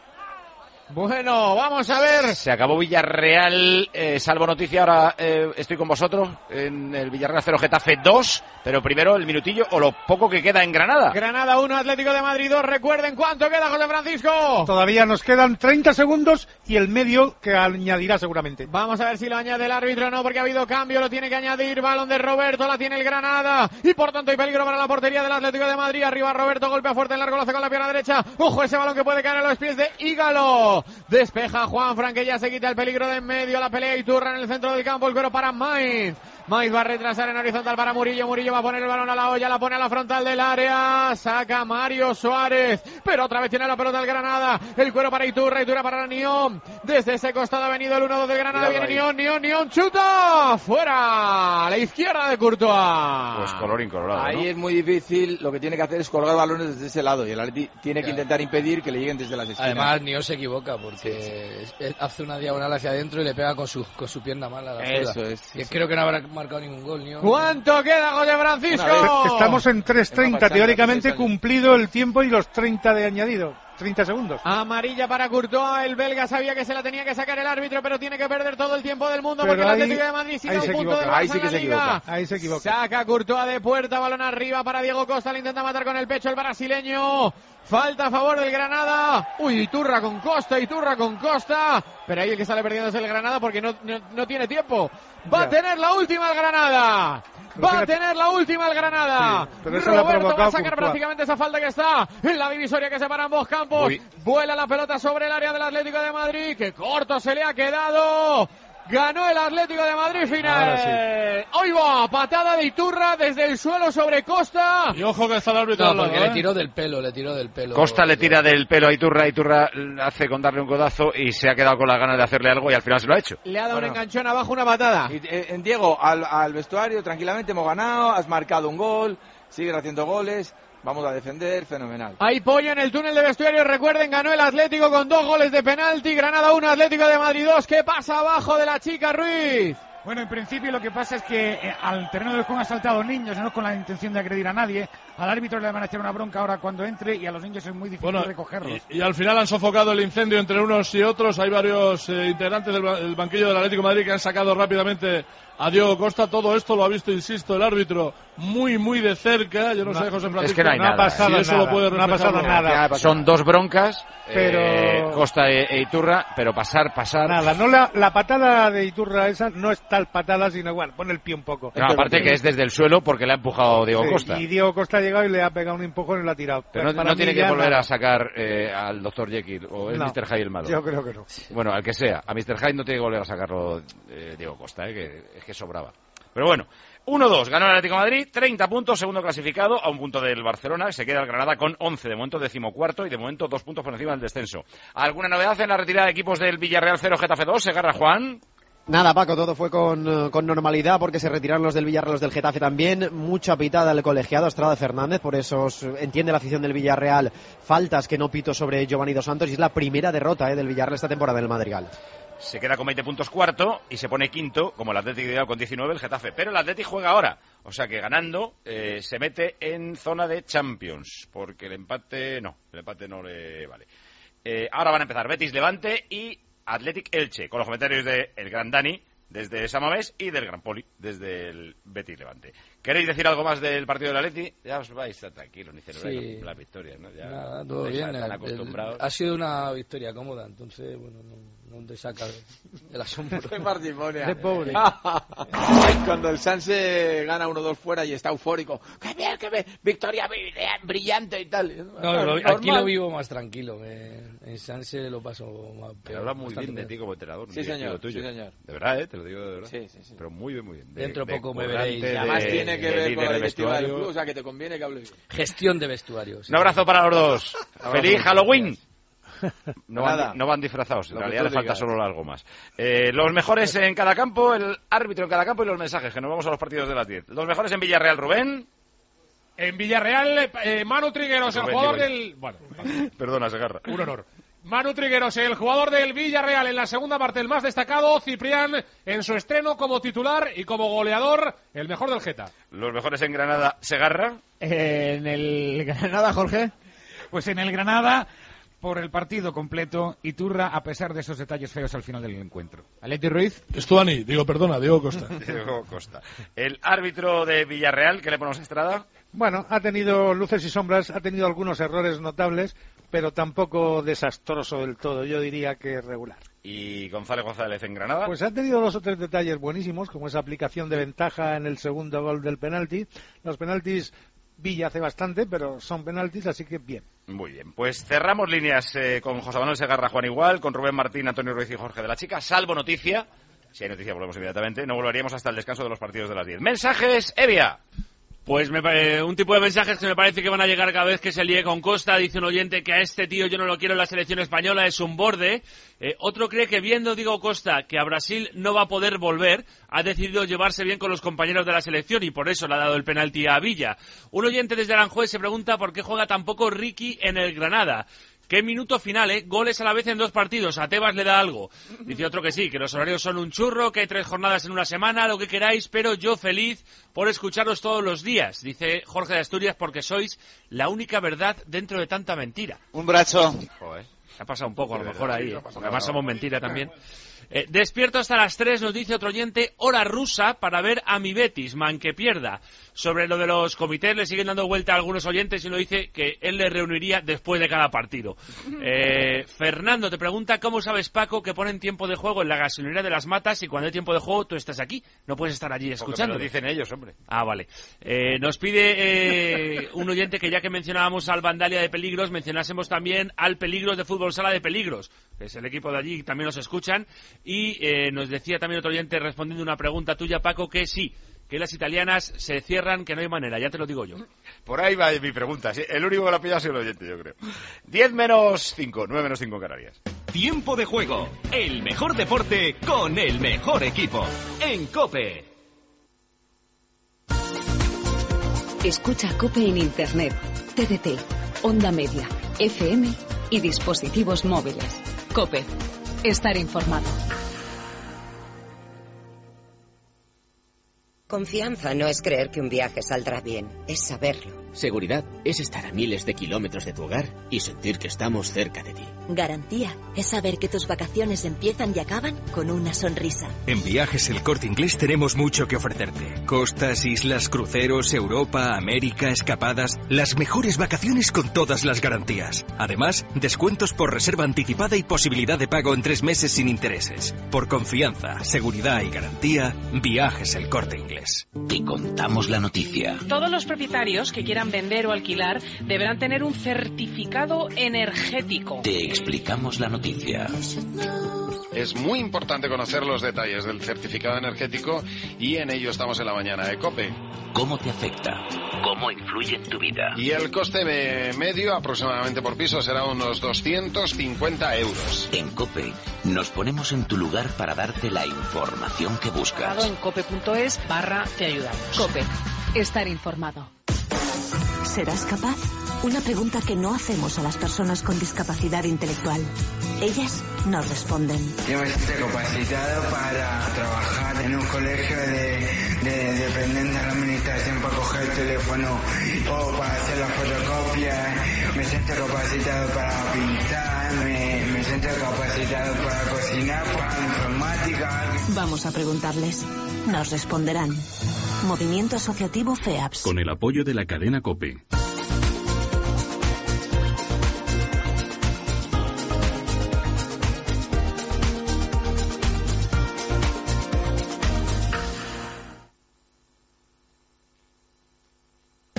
Bueno, vamos a ver. Se acabó Villarreal, eh, salvo noticia, ahora eh, estoy con vosotros en el Villarreal cero Getafe dos, pero primero el minutillo o lo poco que queda en Granada. Granada uno, Atlético de Madrid dos. Recuerden cuánto queda, José Francisco. Todavía nos quedan treinta segundos y el medio que añadirá seguramente. Vamos a ver si lo añade el árbitro o no, porque ha habido cambio, lo tiene que añadir. Balón de Roberto, la tiene el Granada. Y por tanto hay peligro para la portería del Atlético de Madrid. Arriba Roberto, golpea fuerte en largo, lo hace con la pierna derecha. Ojo, ese balón que puede caer a los pies de Ígalo. Despeja Juan Fran, que ya se quita el peligro de en medio. La pelea Iturra en el centro del campo, el cuero para Mainz. Mainz va a retrasar en horizontal para Murillo. Murillo va a poner el balón a la olla, la pone a la frontal del área. Saca Mario Suárez, pero otra vez tiene la pelota el Granada. El cuero para Iturra, Iturra para Nión. Desde ese costado ha venido el uno dos del Granada. Cuidado Viene ahí. Nión, Nión, Nión, chuta. Fuera, a la izquierda de Courtois. Pues color incolorado, Ahí ¿no? es muy difícil. Lo que tiene que hacer es colgar balones desde ese lado. Y el Atleti tiene que Claro. intentar impedir que le lleguen desde las esquinas. Además, Nio se equivoca porque es- es- hace una diagonal hacia adentro y le pega con su, con su pierna mala a la Eso zurda. es, Y sí. creo que no habrá marcado ningún gol, Nio. ¿Cuánto queda, José Francisco? Estamos en tres treinta, pachanga, teóricamente seis años. cumplido el tiempo y los treinta de añadido. treinta segundos. Amarilla para Courtois, el belga sabía que se la tenía que sacar el árbitro, pero tiene que perder todo el tiempo del mundo Pero porque el ahí- Atlético de Madrid sigue ahí a un se punto equivoca. del Barça Ahí sí en que la se Liga. equivoca. Ahí se equivoca. Saca Courtois de puerta, balón arriba para Diego Costa, le intenta matar con el pecho el brasileño. Falta a favor del Granada. Uy, Iturra con Costa, Iturra con Costa. Pero ahí el que sale perdiendo es el Granada porque no, no, no tiene tiempo. Va Ya. a tener la última el Granada. Pero Va a fíjate- tener la última el Granada. Sí, pero eso lo ha Roberto va a provocado sacar Courtois. prácticamente esa falta que está en la divisoria que separa ambos campos. Uy. Vuela la pelota sobre el área del Atlético de Madrid. Que corto se le ha quedado. Ganó el Atlético de Madrid final. Ahora Hoy va, patada de Iturra desde el suelo sobre Costa. Y ojo que está el árbitro No, al lado, porque ¿eh? le tiró del pelo, le tiró del pelo. Costa le tira del pelo a Iturra, Iturra hace con darle un codazo y se ha quedado con las ganas de hacerle algo y al final se lo ha hecho. Le ha dado Bueno. un enganchón abajo, una patada. Y, eh, en Diego, al, al vestuario, tranquilamente hemos ganado, has marcado un gol, sigues haciendo goles, vamos a defender, fenomenal. Hay pollo en el túnel de vestuario. Recuerden, ganó el Atlético con dos goles de penalti. Granada uno, Atlético de Madrid dos. ¿Qué pasa abajo de la chica Ruiz? Bueno, en principio lo que pasa es que eh, al terreno del juego han saltado niños, no con la intención de agredir a nadie. Al árbitro le van a echar una bronca ahora cuando entre y a los niños es muy difícil Bueno, recogerlos. y, y al final han sofocado el incendio entre unos y otros. Hay varios eh, integrantes del, ba- del banquillo del Atlético de Madrid que han sacado rápidamente a Diego Costa. Todo esto lo ha visto, insisto, el árbitro muy, muy de cerca. Yo no, No, sé, José Francisco. es que no hay no ha nada. pasado si eso nada, lo puede no ha pasado reflejarlo. nada. Son dos broncas, Pero- eh, Costa e, e Iturra, pero pasar, pasar. Nada, no la, la patada de Iturra esa no es tal patada, sino bueno, pone el pie un poco. No, aparte que es desde el suelo porque le ha empujado Diego Sí, Costa. Y Diego Costa ha llegado y le ha pegado un empujón y lo ha tirado. Pero no, Para no mí tiene que ya volver nada. a sacar eh, al doctor Jekyll o es No, mister Hyde el malo. Yo creo que no. Bueno, al que sea. A mister Hyde no tiene que volver a sacarlo eh, Diego Costa, eh, que es que sobraba. Pero bueno, uno dos, ganó el Atlético de Madrid, treinta puntos, segundo clasificado, a un punto del Barcelona, se queda el Granada con once, de momento decimocuarto y de momento dos puntos por encima del descenso. ¿Alguna novedad en la retirada de equipos del Villarreal cero, Getafe dos? ¿Se agarra Juan? Nada, Paco, todo fue con, eh, con normalidad porque se retiraron los del Villarreal, los del Getafe también. Mucha pitada al colegiado Estrada Fernández, por eso entiende la afición del Villarreal faltas que no pito sobre Giovanni Dos Santos y es la primera derrota eh, del Villarreal esta temporada en el Madrigal. Se queda con veinte puntos cuarto y se pone quinto, como el Atlético de Bilbao con diecinueve, el Getafe. Pero el Atlético juega ahora, o sea que ganando eh, se mete en zona de Champions, porque el empate no, el empate no le vale. Eh, ahora van a empezar Betis Levante y Athletic Elche, con los comentarios de el Gran Dani desde Samamés y del Gran Poli desde el Betis Levante. ¿Queréis decir algo más del partido del Atleti? Ya os vais tranquilos, ni celebráis Sí. la victoria, ¿no? Ya Nada, todo estáis bien. tan El- acostumbrados. ha sido una victoria cómoda, entonces, bueno, no, no te saca de, de la sombra. De parsimonia. De pobre. Ay, cuando el Sanse gana uno dos fuera y está eufórico. ¡Qué bien, qué bien! Victoria brillante y tal. No, lo, aquí lo vivo más tranquilo. Me, en Sanse lo paso más peor. Habla muy bien de ti como entrenador. Sí, señor, tuyo. sí, señor. De verdad, ¿eh? Te lo digo de verdad. Sí, sí, sí. Pero muy bien, muy bien. De, Dentro de poco de me veréis. De, además de, tiene que de, ver de con la de directiva del club, o sea que te conviene que hable bien. Gestión de vestuarios. Sí. Un abrazo para los dos. ¡Feliz Halloween! No Nada. van, no van disfrazados, en Lo realidad le falta digas. solo algo más. Eh, los mejores en cada campo, el árbitro en cada campo y los mensajes, que nos vamos a los partidos de las diez. Los mejores en Villarreal, Rubén. En Villarreal, eh, Manu Trigueros, el Rubén, jugador digo yo. del... Bueno, Perdona, Segarra. un honor. Manu Trigueros, el jugador del Villarreal en la segunda parte, el más destacado. Ciprián en su estreno como titular y como goleador, el mejor del Geta. Los mejores en Granada, Segarra. Eh, en el Granada, Jorge. Pues en el Granada, por el partido completo, Iturra, a pesar de esos detalles feos al final del encuentro. Aleti Ruiz. Estuani, digo, perdona, Diego Costa. Diego Costa. El árbitro de Villarreal, ¿qué le ponemos a Estrada? Bueno, ha tenido luces y sombras, ha tenido algunos errores notables, pero tampoco desastroso del todo, yo diría que regular. ¿Y González González en Granada? Pues ha tenido dos o tres detalles buenísimos, como esa aplicación de ventaja en el segundo gol del penalti. Los penaltis Villa hace bastante, pero son penaltis, así que bien. Muy bien, pues cerramos líneas eh, con José Manuel Segarra, Juan Igual, con Rubén Martín, Antonio Ruiz y Jorge de la Chica, salvo noticia. Si hay noticia volvemos inmediatamente, no volveríamos hasta el descanso de los partidos de las diez. Mensajes, Evia. Pues me, eh, un tipo de mensajes que me parece que van a llegar cada vez que se líe con Costa. Dice un oyente que a este tío yo no lo quiero en la selección española, es un borde. Eh, otro cree que viendo Diego Costa que a Brasil no va a poder volver, ha decidido llevarse bien con los compañeros de la selección y por eso le ha dado el penalti a Villa. Un oyente desde Aranjuez se pregunta por qué juega tan poco Ricky en el Granada. ¿Qué minuto final, eh? Goles a la vez en dos partidos. A Tebas le da algo. Dice otro que sí, que los horarios son un churro, que hay tres jornadas en una semana, lo que queráis, pero yo feliz por escucharos todos los días. Dice Jorge de Asturias, porque sois la única verdad dentro de tanta mentira. Un brazo. Joder, ha pasado un poco a lo mejor ahí, eh, porque además somos mentira también. Eh, despierto hasta las tres, nos dice otro oyente, hora rusa para ver a mi Betis, man que pierda. Sobre lo de los comités le siguen dando vuelta a algunos oyentes y lo dice que él le reuniría después de cada partido. Eh, Fernando te pregunta cómo sabes, Paco, que ponen tiempo de juego en la gasolinera de Las Matas y cuando hay tiempo de juego tú estás aquí, no puedes estar allí escuchando. Lo dicen ellos, hombre. Ah, vale. Eh, nos pide eh, un oyente que ya que mencionábamos al Vandalia de Peligros, mencionásemos también al Peligros de Fútbol Sala de Peligros, que es el equipo de allí, también nos escuchan. Y eh, nos decía también otro oyente respondiendo una pregunta tuya, Paco, que sí, que las italianas se cierran, que no hay manera, ya te lo digo yo. Por ahí va mi pregunta, ¿sí? El único que la pilla ha sido el oyente, yo creo. diez menos cinco, nueve menos cinco en Canarias. Tiempo de juego, el mejor deporte con el mejor equipo, en COPE. Escucha COPE en Internet, T D T, Onda Media, F M y dispositivos móviles. COPE. Estar informado. Confianza no es creer que un viaje saldrá bien, es saberlo. Seguridad es estar a miles de kilómetros de tu hogar y sentir que estamos cerca de ti. Garantía es saber que tus vacaciones empiezan y acaban con una sonrisa. En Viajes El Corte Inglés tenemos mucho que ofrecerte. Costas, islas, cruceros, Europa, América, escapadas. Las mejores vacaciones con todas las garantías. Además, descuentos por reserva anticipada y posibilidad de pago en tres meses sin intereses. Por confianza, seguridad y garantía, Viajes El Corte Inglés. Te contamos la noticia. Todos los propietarios que quieran vender o alquilar deberán tener un certificado energético. Te explicamos la noticia. Es muy importante conocer los detalles del certificado energético y en ello estamos en la mañana de COPE. ¿Cómo te afecta? ¿Cómo influye en tu vida? Y el coste medio aproximadamente por piso será unos doscientos cincuenta euros. En COPE nos ponemos en tu lugar para darte la información que buscas. En cope.es barra te ayudamos. COPE. Estar informado. ¿Serás capaz? Una pregunta que no hacemos a las personas con discapacidad intelectual. Ellas nos responden. Yo me siento capacitado para trabajar en un colegio de, de dependiente de la administración para coger el teléfono o para hacer la fotocopia. Me siento capacitado para pintar, me, me siento capacitado para cocinar, para informática. Vamos a preguntarles. Nos responderán. Movimiento Asociativo FEAPS. Con el apoyo de la cadena COPE.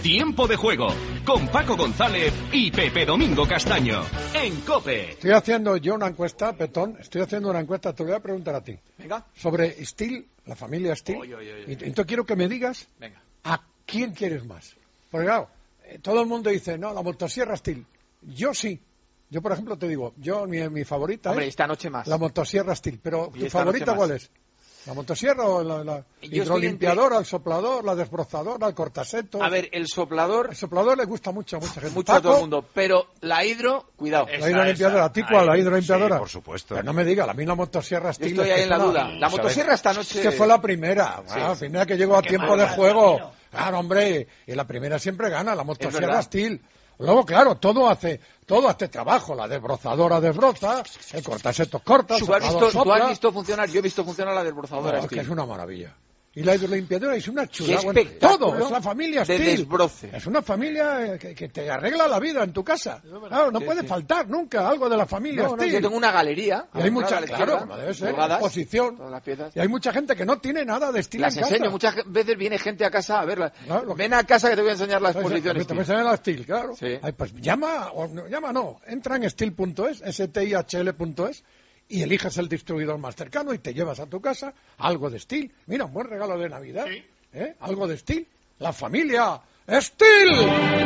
Tiempo de Juego, con Paco González y Pepe Domingo Castaño, en COPE. Estoy haciendo yo una encuesta, Petón, estoy haciendo una encuesta, te voy a preguntar a ti. Venga. Sobre Steel, la familia Steel. Oy, oy, oy, oy. Y entonces quiero que me digas Venga. a quién quieres más. Porque claro, eh, todo el mundo dice, no, la motosierra Steel. Yo sí. Yo, por ejemplo, te digo, yo mi, mi favorita Hombre, es esta noche más. la motosierra Steel. Pero, Y ¿tu esta favorita noche cuál más. es? ¿La motosierra o la, la Yo hidrolimpiadora, el soplador, la desbrozadora, el cortaseto? A ver, el soplador... El soplador le gusta mucho a mucha gente. Mucho a todo el Paco, mundo, pero la hidro, cuidado. la hidrolimpiadora, ¿a ti cuál? ¿La hidrolimpiadora? Sí, por supuesto. Pero no me diga, a mí la motosierra Yo Steel... estoy es ahí que en la fue duda. La motosierra esta noche... Es que fue la primera. Sí. Ah, al final que llegó a Qué tiempo mal de va el juego. camino. Claro, hombre, y la primera siempre gana, la motosierra verdad. Steel. Luego, claro, todo hace todo hace trabajo. La desbrozadora desbroza, el cortasetos corta, el ¿Tú has, soplador visto, tú has sopla. visto funcionar? Yo he visto funcionar la desbrozadora No, es que Steel. es una maravilla. Y la hidrolimpiadora es una chula. Qué Bueno, espectáculo todo, es la familia de Steel. desbroce. Es una familia eh, que, que te arregla la vida en tu casa. Claro, no Sí, puede sí. faltar nunca algo de la familia No, no, Steel. yo tengo una galería. Y hay mucha, a la claro, izquierda, como debe ser, colgadas, exposición. todas las piezas. Y hay mucha gente que no tiene nada de Steel Las en casa. enseño, muchas veces viene gente a casa a verlas. Claro. Ven a casa que te voy a enseñar la Te exposición. voy a enseñar la Steel, claro. Sí. Ay, pues llama, o no, llama no, entra en steel punto es, S T I H L punto es, y eliges el distribuidor más cercano y te llevas a tu casa algo de Steel. Mira, un buen regalo de Navidad. ¿Eh? Algo de Steel. La familia Steel.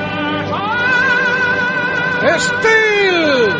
Steel.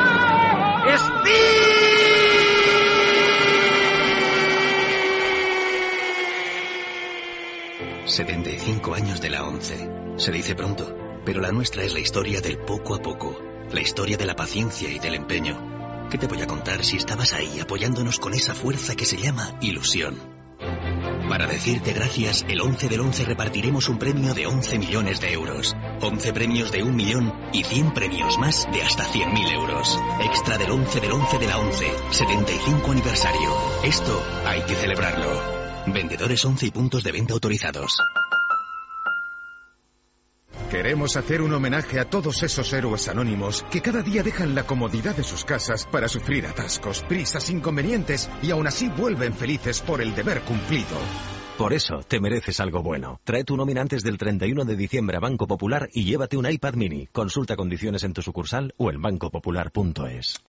setenta y cinco años de la ONCE. Se dice pronto, pero la nuestra es la historia del poco a poco, la historia de la paciencia y del empeño. ¿Qué te voy a contar si estabas ahí apoyándonos con esa fuerza que se llama ilusión? Para decirte gracias, el once del once repartiremos un premio de once millones de euros. once premios de un millón y cien premios más de hasta cien mil euros. Extra del once del once de la ONCE. setenta y cinco aniversario. Esto hay que celebrarlo. Vendedores ONCE y puntos de venta autorizados. Queremos hacer un homenaje a todos esos héroes anónimos que cada día dejan la comodidad de sus casas para sufrir atascos, prisas, inconvenientes y aún así vuelven felices por el deber cumplido. Por eso te mereces algo bueno. Trae tu nómina antes del treinta y uno de diciembre a Banco Popular y llévate un iPad mini. Consulta condiciones en tu sucursal o en banco popular punto es.